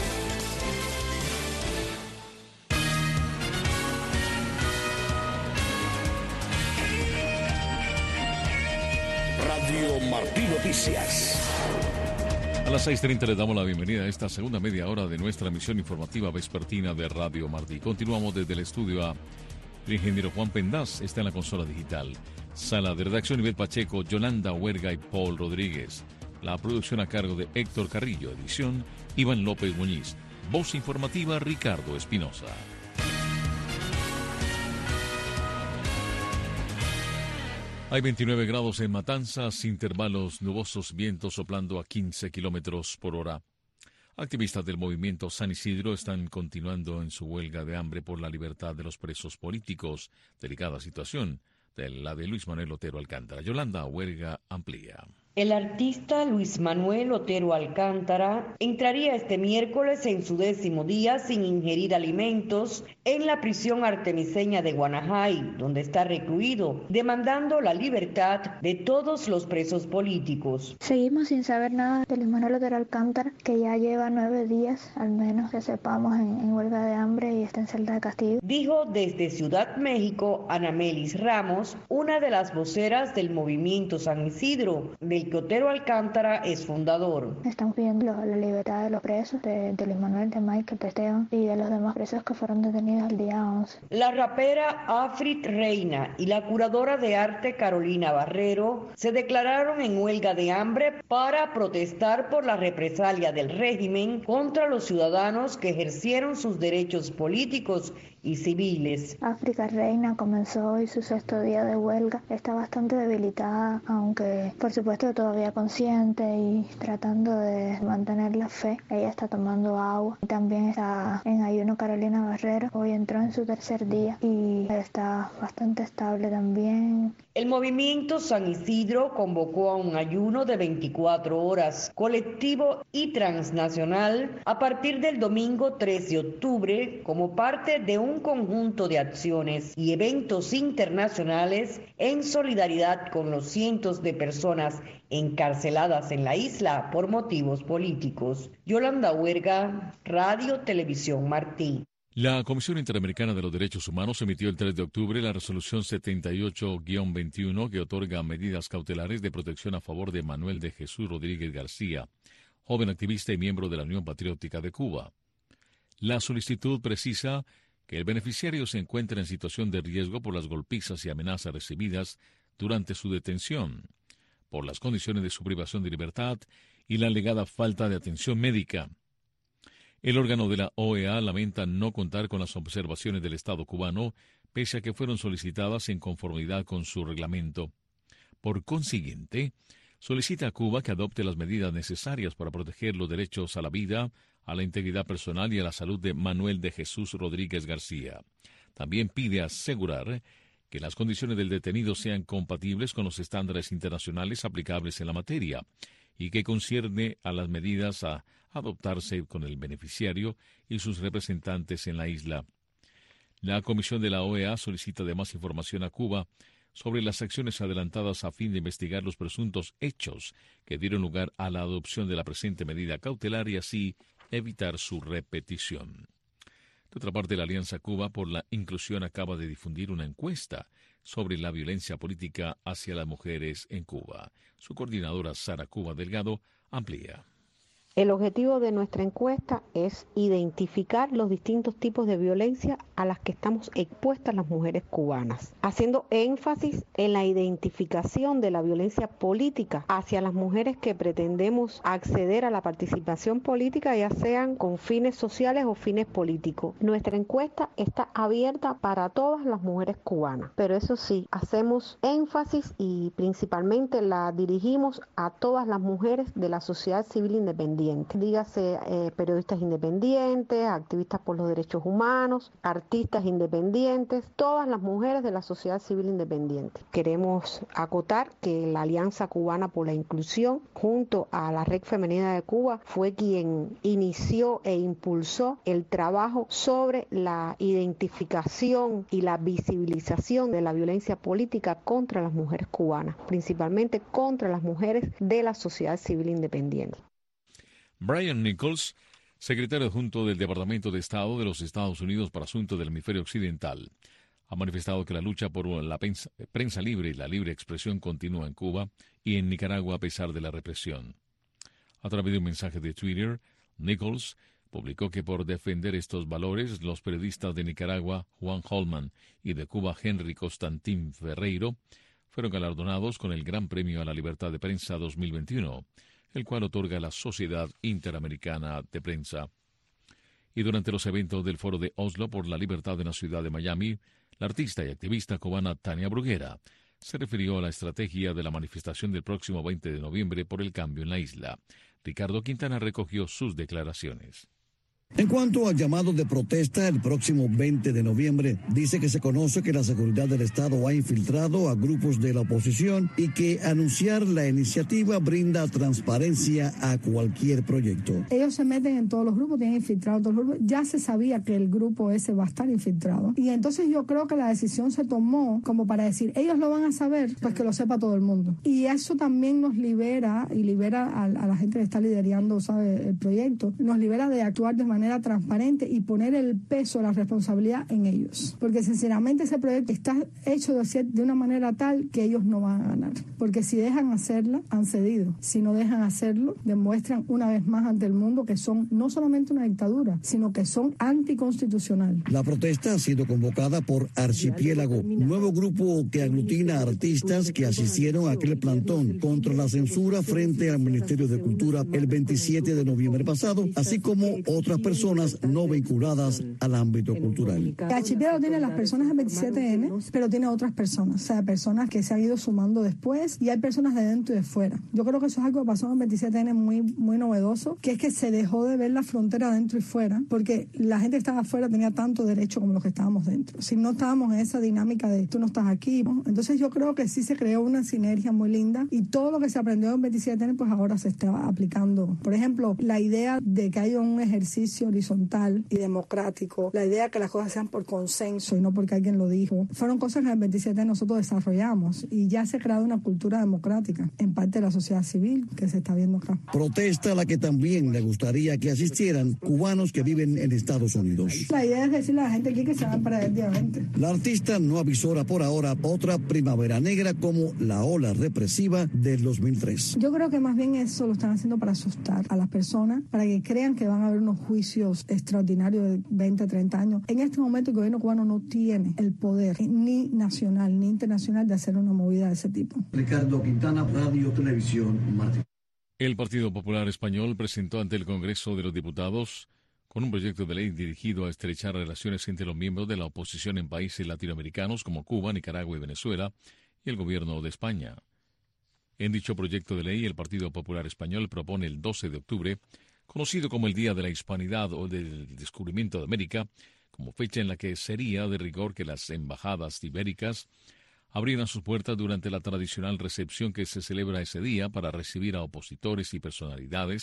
Radio Martí Noticias. A las seis treinta le damos la bienvenida a esta segunda media hora de nuestra emisión informativa vespertina de Radio Martí. Continuamos desde el estudio A. El ingeniero Juan Pendaz está en la consola digital. Sala de redacción Ivette Pacheco, Yolanda Huerga y Paul Rodríguez. La producción a cargo de Héctor Carrillo. Edición Iván López Muñiz. Voz informativa Ricardo Espinosa. Hay veintinueve grados en Matanzas, intervalos nubosos, vientos soplando a quince kilómetros por hora. Activistas del movimiento San Isidro están continuando en su huelga de hambre por la libertad de los presos políticos. Delicada situación de la de Luis Manuel Otero Alcántara. Yolanda Huerga amplía. El artista Luis Manuel Otero Alcántara entraría este miércoles en su décimo día sin ingerir alimentos en la prisión artemiseña de Guanajay, donde está recluido, demandando la libertad de todos los presos políticos. Seguimos sin saber nada de Luis Manuel Otero Alcántara, que ya lleva nueve días, al menos que sepamos, en, en huelga de hambre y está en celda de castigo. Dijo desde Ciudad México Anamelis Ramos, una de las voceras del movimiento San Isidro, del que Otero Alcántara es fundador. Estamos pidiendo la libertad de los presos, de, de Luis Manuel, de Michael, de Esteban y de los demás presos que fueron detenidos el día once. La rapera Afrit Reina y la curadora de arte Carolina Barrero se declararon en huelga de hambre para protestar por la represalia del régimen contra los ciudadanos que ejercieron sus derechos políticos y civiles. África Reina comenzó hoy su sexto día de huelga. Está bastante debilitada, aunque por supuesto todavía consciente y tratando de mantener la fe. Ella está tomando agua. También está en ayuno Carolina Barrero. Hoy entró en su tercer día y está bastante estable también. El movimiento San Isidro convocó a un ayuno de veinticuatro horas, colectivo y transnacional, a partir del domingo tres de octubre, como parte de un conjunto de acciones y eventos internacionales en solidaridad con los cientos de personas encarceladas en la isla por motivos políticos. Yolanda Huerga, Radio Televisión Martí. La Comisión Interamericana de los Derechos Humanos emitió el tres de octubre la resolución setenta y ocho guión veintiuno que otorga medidas cautelares de protección a favor de Manuel de Jesús Rodríguez García, joven activista y miembro de la Unión Patriótica de Cuba. La solicitud precisa que el beneficiario se encuentra en situación de riesgo por las golpizas y amenazas recibidas durante su detención, por las condiciones de su privación de libertad y la alegada falta de atención médica. El órgano de la O E A lamenta no contar con las observaciones del Estado cubano, pese a que fueron solicitadas en conformidad con su reglamento. Por consiguiente, solicita a Cuba que adopte las medidas necesarias para proteger los derechos a la vida, a la integridad personal y a la salud de Manuel de Jesús Rodríguez García. También pide asegurar que las condiciones del detenido sean compatibles con los estándares internacionales aplicables en la materia y que concierne a las medidas a adoptarse con el beneficiario y sus representantes en la isla. La Comisión de la O E A solicita además información a Cuba sobre las acciones adelantadas a fin de investigar los presuntos hechos que dieron lugar a la adopción de la presente medida cautelar y así evitar su repetición. De otra parte, la Alianza Cuba por la Inclusión acaba de difundir una encuesta sobre la violencia política hacia las mujeres en Cuba. Su coordinadora, Sara Cuba Delgado, amplía. El objetivo de nuestra encuesta es identificar los distintos tipos de violencia a las que estamos expuestas las mujeres cubanas, haciendo énfasis en la identificación de la violencia política hacia las mujeres que pretendemos acceder a la participación política, ya sean con fines sociales o fines políticos. Nuestra encuesta está abierta para todas las mujeres cubanas, pero eso sí, hacemos énfasis y principalmente la dirigimos a todas las mujeres de la sociedad civil independiente. Dígase eh, periodistas independientes, activistas por los derechos humanos, artistas independientes, todas las mujeres de la sociedad civil independiente. Queremos acotar que la Alianza Cubana por la Inclusión, junto a la Red Femenina de Cuba, fue quien inició e impulsó el trabajo sobre la identificación y la visibilización de la violencia política contra las mujeres cubanas, principalmente contra las mujeres de la sociedad civil independiente. Brian Nichols, secretario adjunto del Departamento de Estado de los Estados Unidos para Asuntos del Hemisferio Occidental, ha manifestado que la lucha por la prensa libre y la libre expresión continúa en Cuba y en Nicaragua a pesar de la represión. A través de un mensaje de Twitter, Nichols publicó que por defender estos valores, los periodistas de Nicaragua, Juan Holman, y de Cuba, Henry Constantín Ferreiro, fueron galardonados con el Gran Premio a la Libertad de Prensa dos mil veintiuno, el cual otorga la Sociedad Interamericana de Prensa. Y durante los eventos del Foro de Oslo por la Libertad en la ciudad de Miami, la artista y activista cubana Tania Bruguera se refirió a la estrategia de la manifestación del próximo veinte de noviembre por el cambio en la isla. Ricardo Quintana recogió sus declaraciones. En cuanto al llamado de protesta el próximo veinte de noviembre, dice que se conoce que la seguridad del Estado ha infiltrado a grupos de la oposición y que anunciar la iniciativa brinda transparencia a cualquier proyecto. Ellos se meten en todos los grupos, tienen infiltrado todos los grupos. Ya se sabía que el grupo ese va a estar infiltrado. Y entonces yo creo que la decisión se tomó como para decir, ellos lo van a saber, pues que lo sepa todo el mundo. Y eso también nos libera y libera a, a la gente que está liderando, ¿sabe?, el proyecto. Nos libera de actuar de manera transparente y poner el peso, la responsabilidad en ellos. Porque sinceramente ese proyecto está hecho de, de una manera tal que ellos no van a ganar. Porque si dejan hacerla, han cedido. Si no dejan hacerlo, demuestran una vez más ante el mundo que son no solamente una dictadura, sino que son anticonstitucional. La protesta ha sido convocada por Archipiélago, nuevo grupo que aglutina a artistas que asistieron a aquel plantón contra la censura frente al Ministerio de Cultura el veintisiete de noviembre pasado, así como otras personas no vinculadas al ámbito cultural. El Archipiélago tiene las personas del veintisiete ene, pero tiene otras personas, o sea, personas que se han ido sumando después y hay personas de dentro y de fuera. Yo creo que eso es algo que pasó en el veintisiete ene muy, muy novedoso, que es que se dejó de ver la frontera dentro y fuera, porque la gente que estaba afuera tenía tanto derecho como los que estábamos dentro. Si no estábamos en esa dinámica de tú no estás aquí, ¿no? Entonces yo creo que sí se creó una sinergia muy linda y todo lo que se aprendió en el veintisiete ene pues ahora se está aplicando. Por ejemplo, la idea de que haya un ejercicio horizontal y democrático, la idea de que las cosas sean por consenso y no porque alguien lo dijo, fueron cosas que en el veintisiete ene nosotros desarrollamos y ya se ha creado una cultura democrática en parte de la sociedad civil que se está viendo acá. Protesta a la que también le gustaría que asistieran cubanos que viven en Estados Unidos. La idea es decirle a la gente aquí que se van para definitivamente. La artista no avisora por ahora otra primavera negra como la ola represiva del dos mil tres. Yo creo que más bien eso lo están haciendo para asustar a las personas, para que crean que van a haber unos juicios extraordinarios de veinte, treinta años. En este momento el gobierno cubano no tiene el poder ni nacional ni internacional de hacer una movida de ese tipo. Ricardo Quintana, Radio Televisión Martín. El Partido Popular Español presentó ante el Congreso de los Diputados con un proyecto de ley dirigido a estrechar relaciones entre los miembros de la oposición en países latinoamericanos como Cuba, Nicaragua y Venezuela y el gobierno de España. En dicho proyecto de ley, el Partido Popular Español propone el doce de octubre, conocido como el Día de la Hispanidad o del Descubrimiento de América, como fecha en la que sería de rigor que las embajadas ibéricas abrieran sus puertas durante la tradicional recepción que se celebra ese día para recibir a opositores y personalidades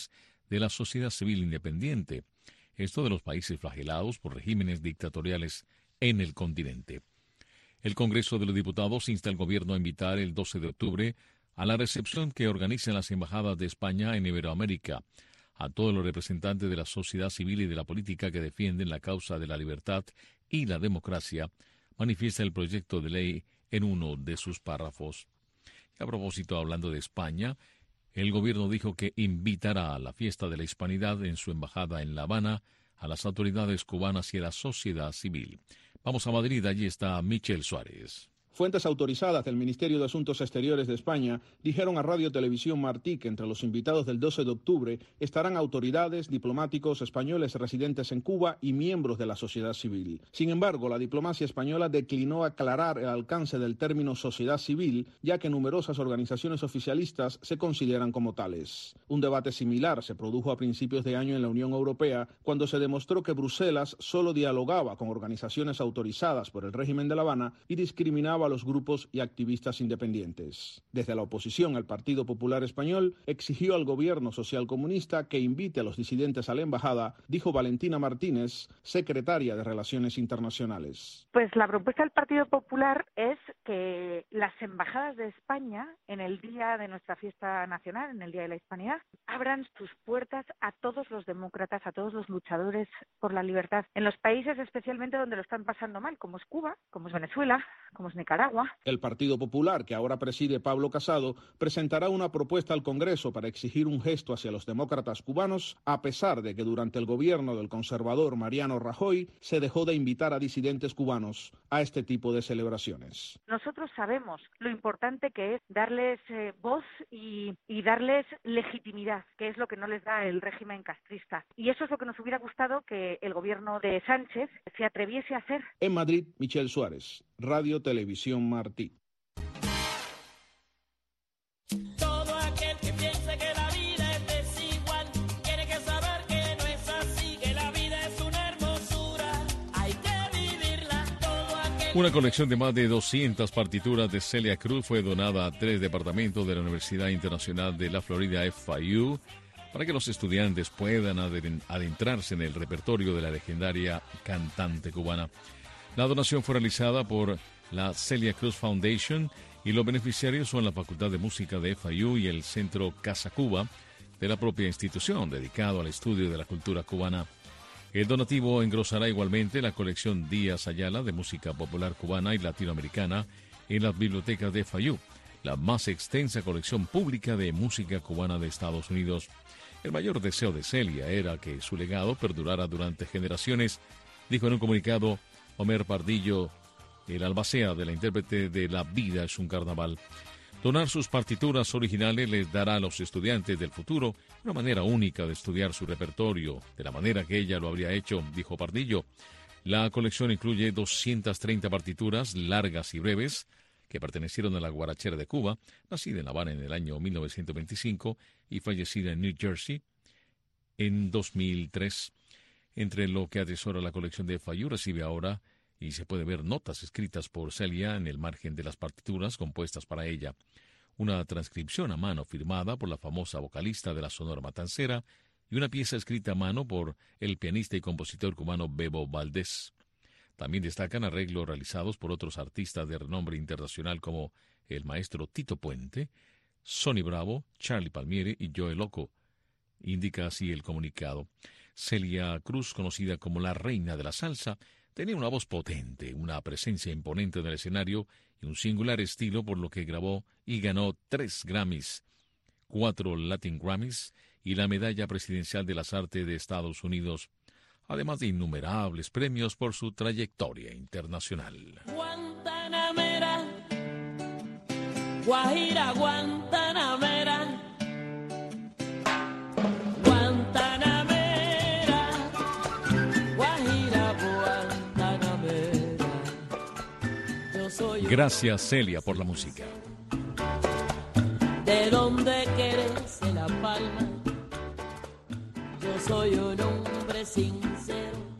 de la sociedad civil independiente, esto de los países flagelados por regímenes dictatoriales en el continente. El Congreso de los Diputados insta al gobierno a invitar el doce de octubre a la recepción que organizan las embajadas de España en Iberoamérica a todos los representantes de la sociedad civil y de la política que defienden la causa de la libertad y la democracia, manifiesta el proyecto de ley en uno de sus párrafos. Y a propósito, hablando de España, el gobierno dijo que invitará a la fiesta de la Hispanidad en su embajada en La Habana a las autoridades cubanas y a la sociedad civil. Vamos a Madrid, allí está Michel Suárez. Fuentes autorizadas del Ministerio de Asuntos Exteriores de España dijeron a Radio Televisión Martí que entre los invitados del doce de octubre estarán autoridades, diplomáticos españoles residentes en Cuba y miembros de la sociedad civil. Sin embargo, la diplomacia española declinó aclarar el alcance del término sociedad civil, ya que numerosas organizaciones oficialistas se consideran como tales. Un debate similar se produjo a principios de año en la Unión Europea, cuando se demostró que Bruselas solo dialogaba con organizaciones autorizadas por el régimen de La Habana y discriminaba a los grupos y activistas independientes. Desde la oposición, el Partido Popular Español exigió al gobierno socialcomunista que invite a los disidentes a la embajada, dijo Valentina Martínez, secretaria de Relaciones Internacionales. Pues la propuesta del Partido Popular es que las embajadas de España, en el día de nuestra fiesta nacional, en el Día de la Hispanidad, abran sus puertas a todos los demócratas, a todos los luchadores por la libertad, en los países especialmente donde lo están pasando mal, como es Cuba, como es Venezuela, como es Nicaragua. El Partido Popular, que ahora preside Pablo Casado, presentará una propuesta al Congreso para exigir un gesto hacia los demócratas cubanos, a pesar de que durante el gobierno del conservador Mariano Rajoy se dejó de invitar a disidentes cubanos a este tipo de celebraciones. Nosotros sabemos lo importante que es darles eh, voz y, y darles legitimidad, que es lo que no les da el régimen castrista. Y eso es lo que nos hubiera gustado que el gobierno de Sánchez se atreviese a hacer. En Madrid, Michel Suárez, Radio Televisión Martí. Todo aquel que piense que la vida es desigual tiene que saber que no es así, que la vida es una hermosura, hay que vivirla. Todo aquel... Una colección de más de doscientas partituras de Celia Cruz fue donada a tres departamentos de la Universidad Internacional de la Florida, F I U, para que los estudiantes puedan adentrarse en el repertorio de la legendaria cantante cubana. La donación fue realizada por la Celia Cruz Foundation y los beneficiarios son la Facultad de Música de F I U y el Centro Casa Cuba de la propia institución, dedicado al estudio de la cultura cubana. El donativo engrosará igualmente la colección Díaz Ayala de música popular cubana y latinoamericana en las bibliotecas de F I U, la más extensa colección pública de música cubana de Estados Unidos. El mayor deseo de Celia era que su legado perdurara durante generaciones, dijo en un comunicado Homer Pardillo, el albacea de la intérprete de La vida es un carnaval. Donar sus partituras originales les dará a los estudiantes del futuro una manera única de estudiar su repertorio, de la manera que ella lo habría hecho, dijo Pardillo. La colección incluye doscientas treinta partituras largas y breves que pertenecieron a la guarachera de Cuba, nacida en La Habana en el año mil novecientos veinticinco y fallecida en New Jersey en dos mil tres. Entre lo que atesora la colección de F I U recibe ahora y se puede ver notas escritas por Celia en el margen de las partituras compuestas para ella, una transcripción a mano firmada por la famosa vocalista de la Sonora Matancera y una pieza escrita a mano por el pianista y compositor cubano Bebo Valdés. También destacan arreglos realizados por otros artistas de renombre internacional como el maestro Tito Puente, Sonny Bravo, Charlie Palmieri y Joe Loco, indica así el comunicado. Celia Cruz, conocida como la reina de la salsa, tenía una voz potente, una presencia imponente en el escenario y un singular estilo, por lo que grabó y ganó tres Grammys, cuatro Latin Grammys y la Medalla Presidencial de las Artes de Estados Unidos, además de innumerables premios por su trayectoria internacional. Guantanamera, Guajira, Guantanamera. Gracias, Celia, por la música. De donde crece la palma, yo soy un hombre sincero.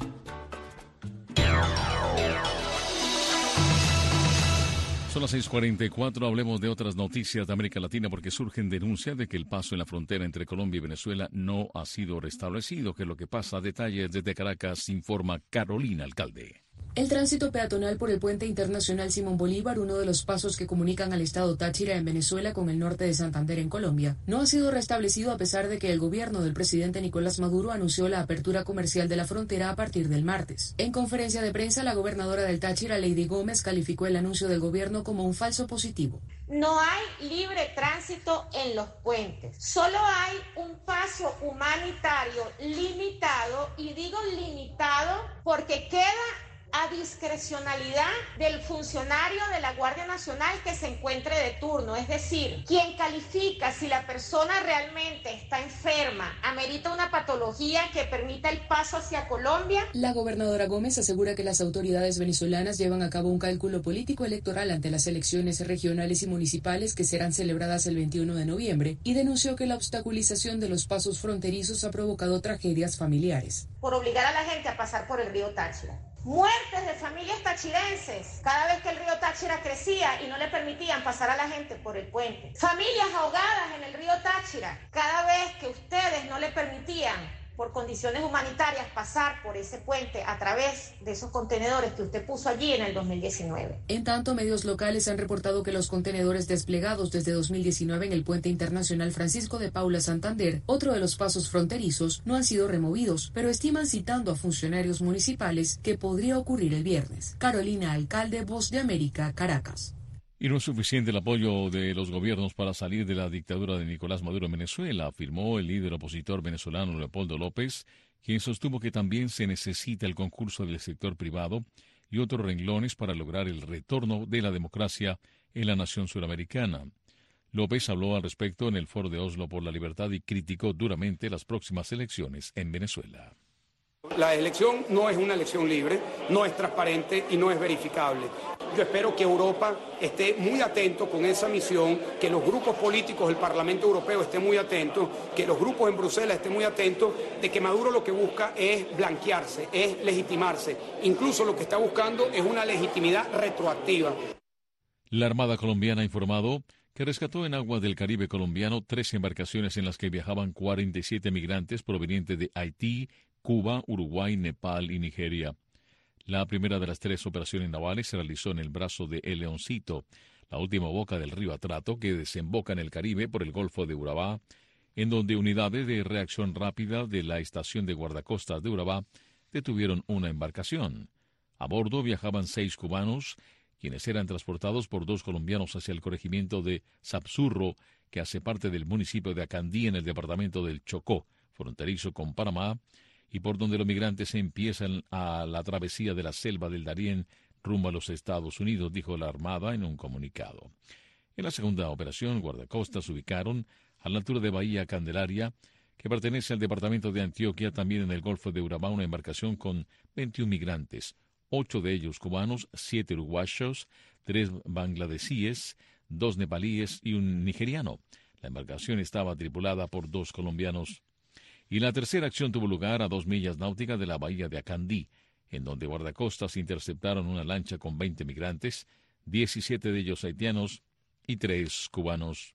Son las seis cuarenta y cuatro, hablemos de otras noticias de América Latina porque surgen denuncias de que el paso en la frontera entre Colombia y Venezuela no ha sido restablecido. ¿Qué es lo que pasa? Detalles desde Caracas, informa Carolina Alcalde. El tránsito peatonal por el puente internacional Simón Bolívar, uno de los pasos que comunican al estado Táchira en Venezuela con el norte de Santander en Colombia, no ha sido restablecido a pesar de que el gobierno del presidente Nicolás Maduro anunció la apertura comercial de la frontera a partir del martes. En conferencia de prensa, la gobernadora del Táchira, Lady Gómez, calificó el anuncio del gobierno como un falso positivo. No hay libre tránsito en los puentes, solo hay un paso humanitario limitado, y digo limitado porque queda a discrecionalidad del funcionario de la Guardia Nacional que se encuentre de turno, es decir, quien califica si la persona realmente está enferma, amerita una patología que permita el paso hacia Colombia. La gobernadora Gómez asegura que las autoridades venezolanas llevan a cabo un cálculo político electoral ante las elecciones regionales y municipales que serán celebradas el veintiuno de noviembre y denunció que la obstaculización de los pasos fronterizos ha provocado tragedias familiares. Por obligar a la gente a pasar por el río Táchira. Muertes de familias tachirenses cada vez que el río Táchira crecía y no le permitían pasar a la gente por el puente. Familias ahogadas en el río Táchira cada vez que ustedes no le permitían por condiciones humanitarias pasar por ese puente a través de esos contenedores que usted puso allí en el dos mil diecinueve. En tanto, medios locales han reportado que los contenedores desplegados desde dos mil diecinueve en el puente internacional Francisco de Paula Santander, otro de los pasos fronterizos, no han sido removidos, pero estiman, citando a funcionarios municipales, que podría ocurrir el viernes. Carolina Alcalde, Voz de América, Caracas. Y no es suficiente el apoyo de los gobiernos para salir de la dictadura de Nicolás Maduro en Venezuela, afirmó el líder opositor venezolano Leopoldo López, quien sostuvo que también se necesita el concurso del sector privado y otros renglones para lograr el retorno de la democracia en la nación suramericana. López habló al respecto en el Foro de Oslo por la Libertad y criticó duramente las próximas elecciones en Venezuela. La elección no es una elección libre, no es transparente y no es verificable. Yo espero que Europa esté muy atento con esa misión, que los grupos políticos del Parlamento Europeo estén muy atentos, que los grupos en Bruselas estén muy atentos de que Maduro lo que busca es blanquearse, es legitimarse. Incluso lo que está buscando es una legitimidad retroactiva. La Armada colombiana ha informado que rescató en aguas del Caribe colombiano tres embarcaciones en las que viajaban cuarenta y siete migrantes provenientes de Haití, Cuba, Uruguay, Nepal y Nigeria. La primera de las tres operaciones navales se realizó en el brazo de El Leoncito, la última boca del río Atrato que desemboca en el Caribe por el Golfo de Urabá, en donde unidades de reacción rápida de la estación de guardacostas de Urabá detuvieron una embarcación. A bordo viajaban seis cubanos, quienes eran transportados por dos colombianos hacia el corregimiento de Sapsurro, que hace parte del municipio de Acandí en el departamento del Chocó, fronterizo con Panamá, y por donde los migrantes empiezan a la travesía de la selva del Darién rumbo a los Estados Unidos, dijo la Armada en un comunicado. En la segunda operación, guardacostas ubicaron a la altura de Bahía Candelaria, que pertenece al departamento de Antioquia, también en el Golfo de Urabá, una embarcación con veintiún migrantes, ocho de ellos cubanos, siete uruguayos, tres bangladesíes, dos nepalíes y un nigeriano. La embarcación estaba tripulada por dos colombianos. Y la tercera acción tuvo lugar a dos millas náuticas de la bahía de Acandí, en donde guardacostas interceptaron una lancha con veinte migrantes, diecisiete de ellos haitianos y tres cubanos.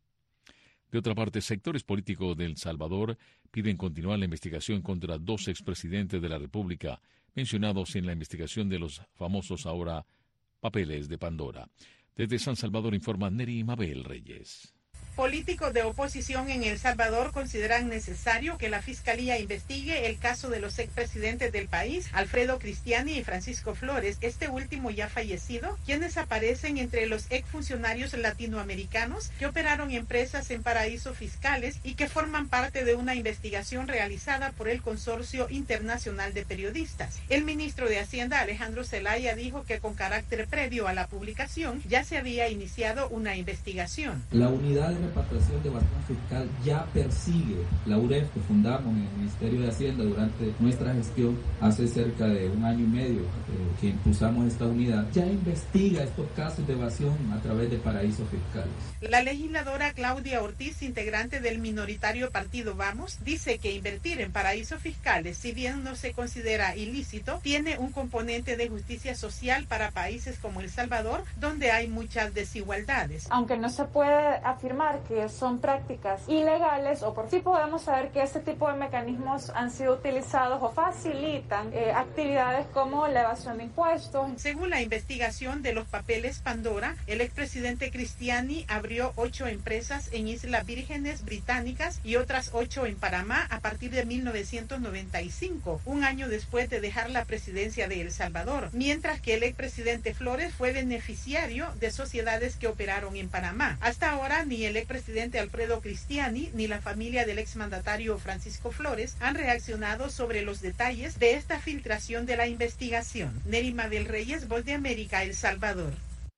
De otra parte, sectores políticos de El Salvador piden continuar la investigación contra dos expresidentes de la República, mencionados en la investigación de los famosos ahora papeles de Pandora. Desde San Salvador informa Neri Mabel Reyes. Políticos de oposición en El Salvador consideran necesario que la Fiscalía investigue el caso de los expresidentes del país, Alfredo Cristiani y Francisco Flores, este último ya fallecido, quienes aparecen entre los exfuncionarios latinoamericanos que operaron empresas en paraísos fiscales y que forman parte de una investigación realizada por el Consorcio Internacional de Periodistas. El ministro de Hacienda, Alejandro Zelaya, dijo que con carácter previo a la publicación ya se había iniciado una investigación. La unidad de repatriación de evasión fiscal ya persigue la U R E F que fundamos en el Ministerio de Hacienda durante nuestra gestión hace cerca de un año y medio eh, que impulsamos esta unidad, ya investiga estos casos de evasión a través de paraísos fiscales. La legisladora Claudia Ortiz, integrante del minoritario partido Vamos, dice que invertir en paraísos fiscales, si bien no se considera ilícito, tiene un componente de justicia social para países como El Salvador, donde hay muchas desigualdades. Aunque no se puede afirmar que son prácticas ilegales, o por sí podemos saber que este tipo de mecanismos han sido utilizados o facilitan eh, actividades como la evasión de impuestos. Según la investigación de los papeles Pandora, el expresidente Cristiani abrió ocho empresas en Islas Vírgenes Británicas y otras ocho en Panamá a partir de mil novecientos noventa y cinco, un año después de dejar la presidencia de El Salvador, mientras que el expresidente Flores fue beneficiario de sociedades que operaron en Panamá. Hasta ahora, ni el expresidente Alfredo Cristiani ni la familia del exmandatario Francisco Flores han reaccionado sobre los detalles de esta filtración de la investigación. Nerima del Reyes, Voz de América, El Salvador.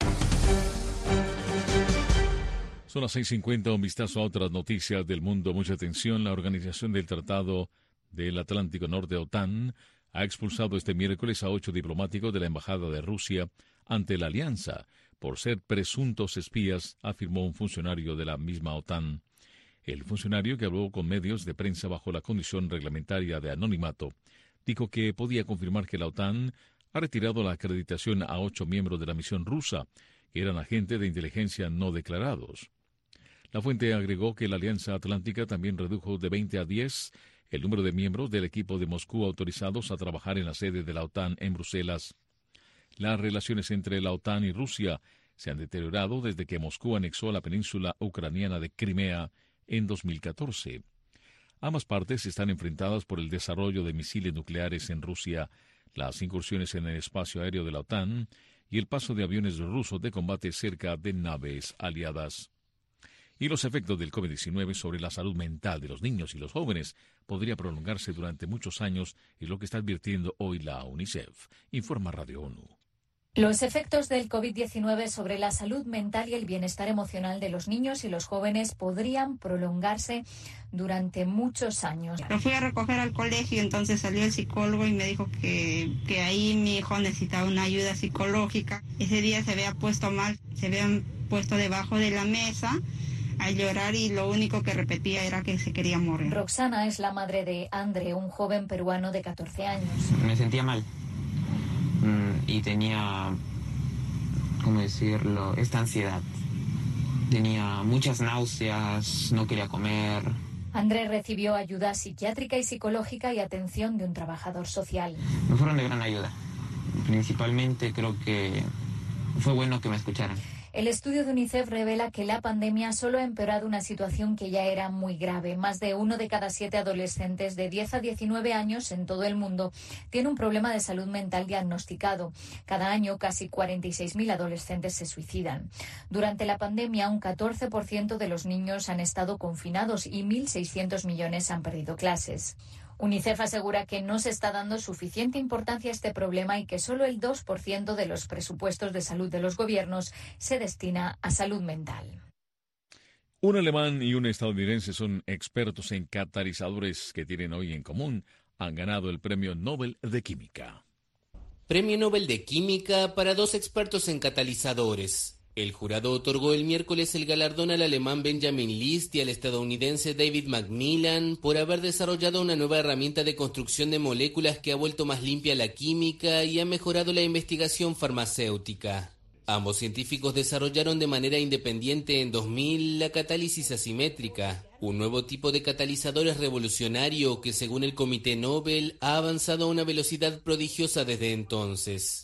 Son las seis cincuenta, un vistazo a otras noticias del mundo. Mucha atención, la Organización del Tratado del Atlántico Norte, OTAN, ha expulsado este miércoles a ocho diplomáticos de la Embajada de Rusia ante la alianza por ser presuntos espías, afirmó un funcionario de la misma OTAN. El funcionario, que habló con medios de prensa bajo la condición reglamentaria de anonimato, dijo que podía confirmar que la OTAN ha retirado la acreditación a ocho miembros de la misión rusa, que eran agentes de inteligencia no declarados. La fuente agregó que la Alianza Atlántica también redujo de veinte a diez el número de miembros del equipo de Moscú autorizados a trabajar en la sede de la OTAN en Bruselas. Las relaciones entre la OTAN y Rusia se han deteriorado desde que Moscú anexó la península ucraniana de Crimea en dos mil catorce. Ambas partes están enfrentadas por el desarrollo de misiles nucleares en Rusia, las incursiones en el espacio aéreo de la OTAN y el paso de aviones rusos de combate cerca de naves aliadas. Y los efectos del COVID diecinueve sobre la salud mental de los niños y los jóvenes podría prolongarse durante muchos años, es lo que está advirtiendo hoy la UNICEF, informa Radio ONU. Los efectos del COVID diecinueve sobre la salud mental y el bienestar emocional de los niños y los jóvenes podrían prolongarse durante muchos años. Lo fui a recoger al colegio, entonces salió el psicólogo y me dijo que, que ahí mi hijo necesitaba una ayuda psicológica. Ese día se había puesto mal, se habían puesto debajo de la mesa a llorar y lo único que repetía era que se quería morir. Roxana es la madre de André, un joven peruano de catorce años. Me sentía mal mm, y tenía, ¿cómo decirlo?, esta ansiedad. Tenía muchas náuseas, no quería comer. André recibió ayuda psiquiátrica y psicológica y atención de un trabajador social. Me fueron de gran ayuda. Principalmente creo que fue bueno que me escucharan. El estudio de UNICEF revela que la pandemia solo ha empeorado una situación que ya era muy grave. Más de uno de cada siete adolescentes de diez a diecinueve años en todo el mundo tiene un problema de salud mental diagnosticado. Cada año casi cuarenta y seis mil adolescentes se suicidan. Durante la pandemia, un catorce por ciento de los niños han estado confinados y mil seiscientos millones han perdido clases. UNICEF asegura que no se está dando suficiente importancia a este problema y que solo el dos por ciento de los presupuestos de salud de los gobiernos se destina a salud mental. Un alemán y un estadounidense son expertos en catalizadores que tienen hoy en común. Han ganado el Premio Nobel de Química. Premio Nobel de Química para dos expertos en catalizadores. El jurado otorgó el miércoles el galardón al alemán Benjamin List y al estadounidense David Macmillan por haber desarrollado una nueva herramienta de construcción de moléculas que ha vuelto más limpia la química y ha mejorado la investigación farmacéutica. Ambos científicos desarrollaron de manera independiente en dos mil la catálisis asimétrica, un nuevo tipo de catalizadores revolucionario que, según el Comité Nobel, ha avanzado a una velocidad prodigiosa desde entonces.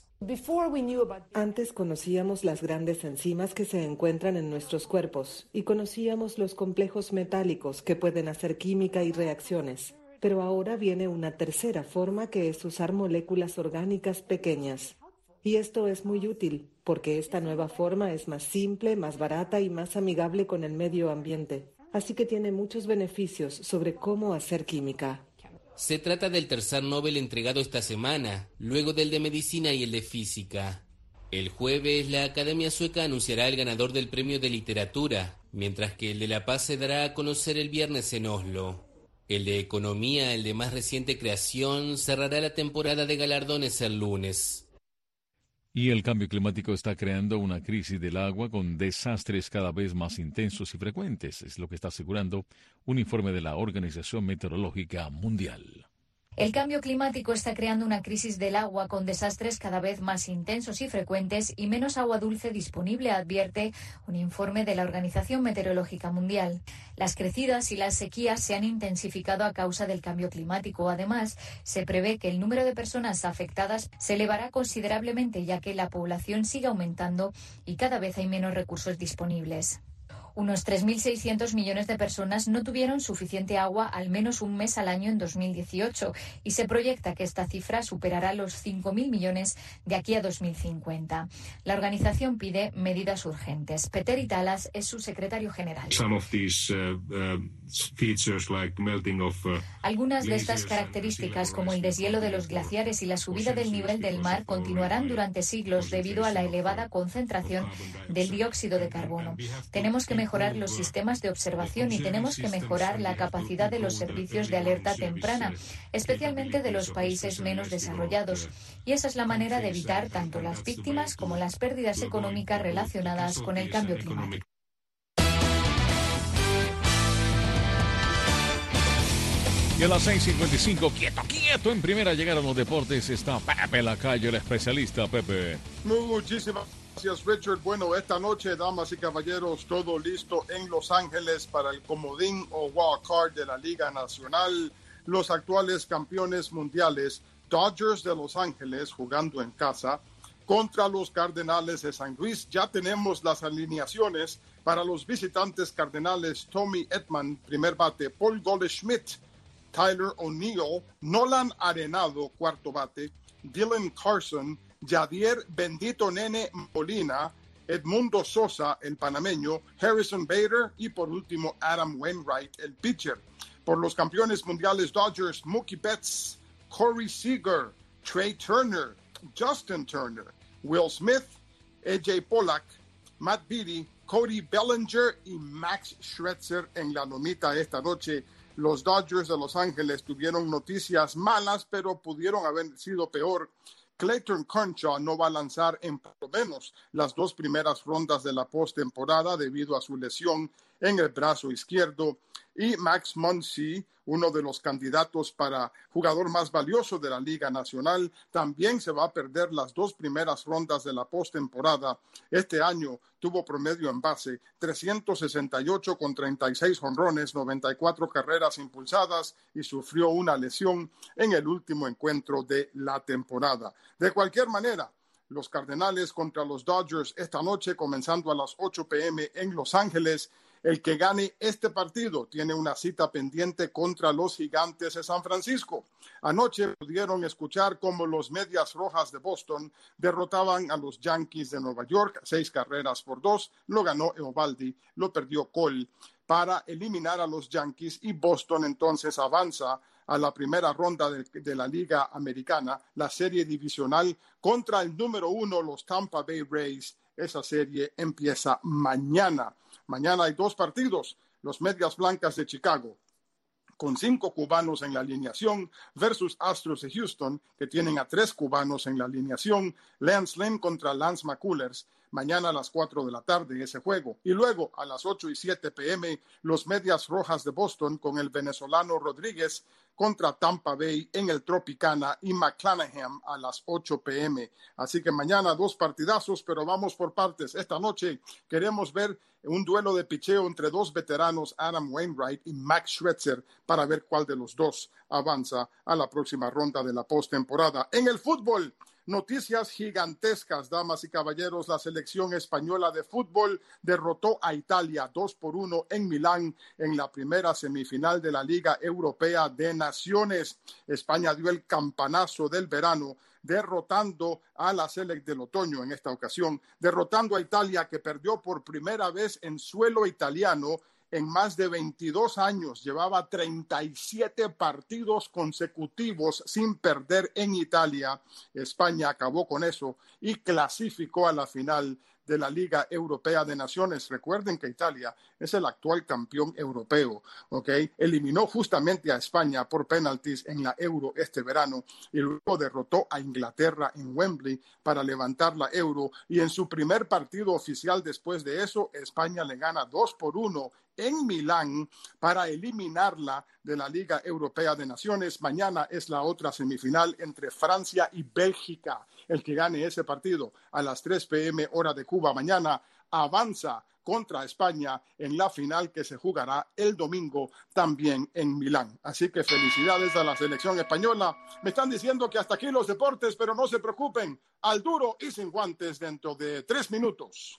Antes conocíamos las grandes enzimas que se encuentran en nuestros cuerpos y conocíamos los complejos metálicos que pueden hacer química y reacciones. Pero ahora viene una tercera forma que es usar moléculas orgánicas pequeñas. Y esto es muy útil porque esta nueva forma es más simple, más barata y más amigable con el medio ambiente. Así que tiene muchos beneficios sobre cómo hacer química. Se trata del tercer Nobel entregado esta semana, luego del de Medicina y el de Física. El jueves, la Academia Sueca anunciará el ganador del Premio de Literatura, mientras que el de La Paz se dará a conocer el viernes en Oslo. El de Economía, el de más reciente creación, cerrará la temporada de galardones el lunes. Y el cambio climático está creando una crisis del agua con desastres cada vez más intensos y frecuentes, es lo que está asegurando un informe de la Organización Meteorológica Mundial. El cambio climático está creando una crisis del agua con desastres cada vez más intensos y frecuentes y menos agua dulce disponible, advierte un informe de la Organización Meteorológica Mundial. Las crecidas y las sequías se han intensificado a causa del cambio climático. Además, se prevé que el número de personas afectadas se elevará considerablemente, ya que la población sigue aumentando y cada vez hay menos recursos disponibles. Unos tres mil seiscientos millones de personas no tuvieron suficiente agua al menos un mes al año en dos mil dieciocho y se proyecta que esta cifra superará los cinco mil millones de aquí a dos mil cincuenta. La organización pide medidas urgentes. Peter Italas es su secretario general. Algunas de estas características, como el deshielo de los glaciares y la subida del nivel del mar, continuarán durante siglos debido a la elevada concentración del dióxido de carbono. Tenemos que mejorar los sistemas de observación y tenemos que mejorar la capacidad de los servicios de alerta temprana, especialmente de los países menos desarrollados. Y esa es la manera de evitar tanto las víctimas como las pérdidas económicas relacionadas con el cambio climático. Y a las seis cincuenta y cinco, quieto, quieto, en primera llegaron los deportes, está Pepe Lacayo, el especialista. Pepe. Muchísimas gracias, Richard. Bueno, esta noche, damas y caballeros, todo listo en Los Ángeles para el comodín o wild card de la Liga Nacional. Los actuales campeones mundiales, Dodgers de Los Ángeles, jugando en casa, contra los Cardenales de San Luis. Ya tenemos las alineaciones para los visitantes Cardenales: Tommy Edman, primer bate; Paul Goldschmidt, Tyler O'Neill, Nolan Arenado, cuarto bate; Dylan Carson, Yadier Bendito Nene Molina, Edmundo Sosa, el panameño, Harrison Bader y por último Adam Wainwright, el pitcher. Por los campeones mundiales Dodgers, Mookie Betts, Corey Seager, Trey Turner, Justin Turner, Will Smith, A J Pollock, Matt Beatty, Cody Bellinger y Max Scherzer en la lomita esta noche. Los Dodgers de Los Ángeles tuvieron noticias malas, pero pudieron haber sido peor. Clayton Kershaw no va a lanzar en por lo menos las dos primeras rondas de la postemporada debido a su lesión en el brazo izquierdo. Y Max Muncy, uno de los candidatos para jugador más valioso de la Liga Nacional, también se va a perder las dos primeras rondas de la postemporada. Este año tuvo promedio en base trescientos sesenta y ocho con treinta y seis jonrones, noventa y cuatro carreras impulsadas y sufrió una lesión en el último encuentro de la temporada. De cualquier manera, los Cardenales contra los Dodgers esta noche, comenzando a las ocho p m en Los Ángeles. El que gane este partido tiene una cita pendiente contra los Gigantes de San Francisco. Anoche pudieron escuchar cómo los Medias Rojas de Boston derrotaban a los Yankees de Nueva York, seis carreras por dos. Lo ganó Eovaldi, lo perdió Cole para eliminar a los Yankees y Boston entonces avanza a la primera ronda de, de la Liga Americana, la serie divisional contra el número uno, los Tampa Bay Rays. Esa serie empieza mañana. Mañana hay dos partidos, los Medias Blancas de Chicago, con cinco cubanos en la alineación, versus Astros de Houston, que tienen a tres cubanos en la alineación. Lance Lynn contra Lance McCullers, mañana a las cuatro de la tarde ese juego. Y luego a las ocho y siete p m, los Medias Rojas de Boston con el venezolano Rodríguez contra Tampa Bay en el Tropicana y McClanahan a las ocho p m. Así que mañana dos partidazos, pero vamos por partes. Esta noche queremos ver un duelo de picheo entre dos veteranos, Adam Wainwright y Max Scherzer, para ver cuál de los dos avanza a la próxima ronda de la postemporada. En el fútbol, noticias gigantescas, damas y caballeros. La selección española de fútbol derrotó a Italia dos por uno en Milán en la primera semifinal de la Liga Europea de Naciones. España dio el campanazo del verano, derrotando a la Select del otoño en esta ocasión, derrotando a Italia, que perdió por primera vez en suelo italiano en más de veintidós años. Llevaba treinta y siete partidos consecutivos sin perder en Italia. España acabó con eso y clasificó a la final de la Liga Europea de Naciones. Recuerden que Italia es el actual campeón europeo, ¿ok? Eliminó justamente a España por penaltis en la Euro este verano y luego derrotó a Inglaterra en Wembley para levantar la Euro, y en su primer partido oficial después de eso, España le gana dos por uno en Milán para eliminarla de la Liga Europea de Naciones. Mañana es la otra semifinal entre Francia y Bélgica. El que gane ese partido a las tres p m hora de Cuba mañana avanza contra España en la final que se jugará el domingo también en Milán. Así que felicidades a la selección española. Me están diciendo que hasta aquí los deportes, pero no se preocupen, al duro y sin guantes dentro de tres minutos.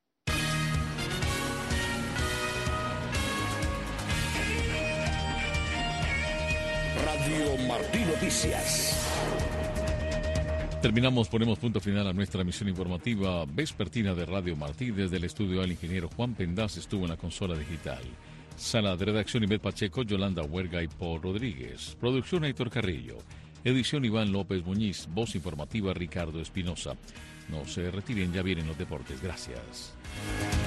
Radio Martí Noticias. Terminamos, ponemos punto final a nuestra emisión informativa vespertina de Radio Martí. Desde el estudio, el ingeniero Juan Pendaz estuvo en la consola digital. Sala de redacción, Ivette Pacheco, Yolanda Huerga y Paul Rodríguez. Producción, Héctor Carrillo. Edición, Iván López Muñiz. Voz informativa, Ricardo Espinosa. No se retiren, ya vienen los deportes. Gracias.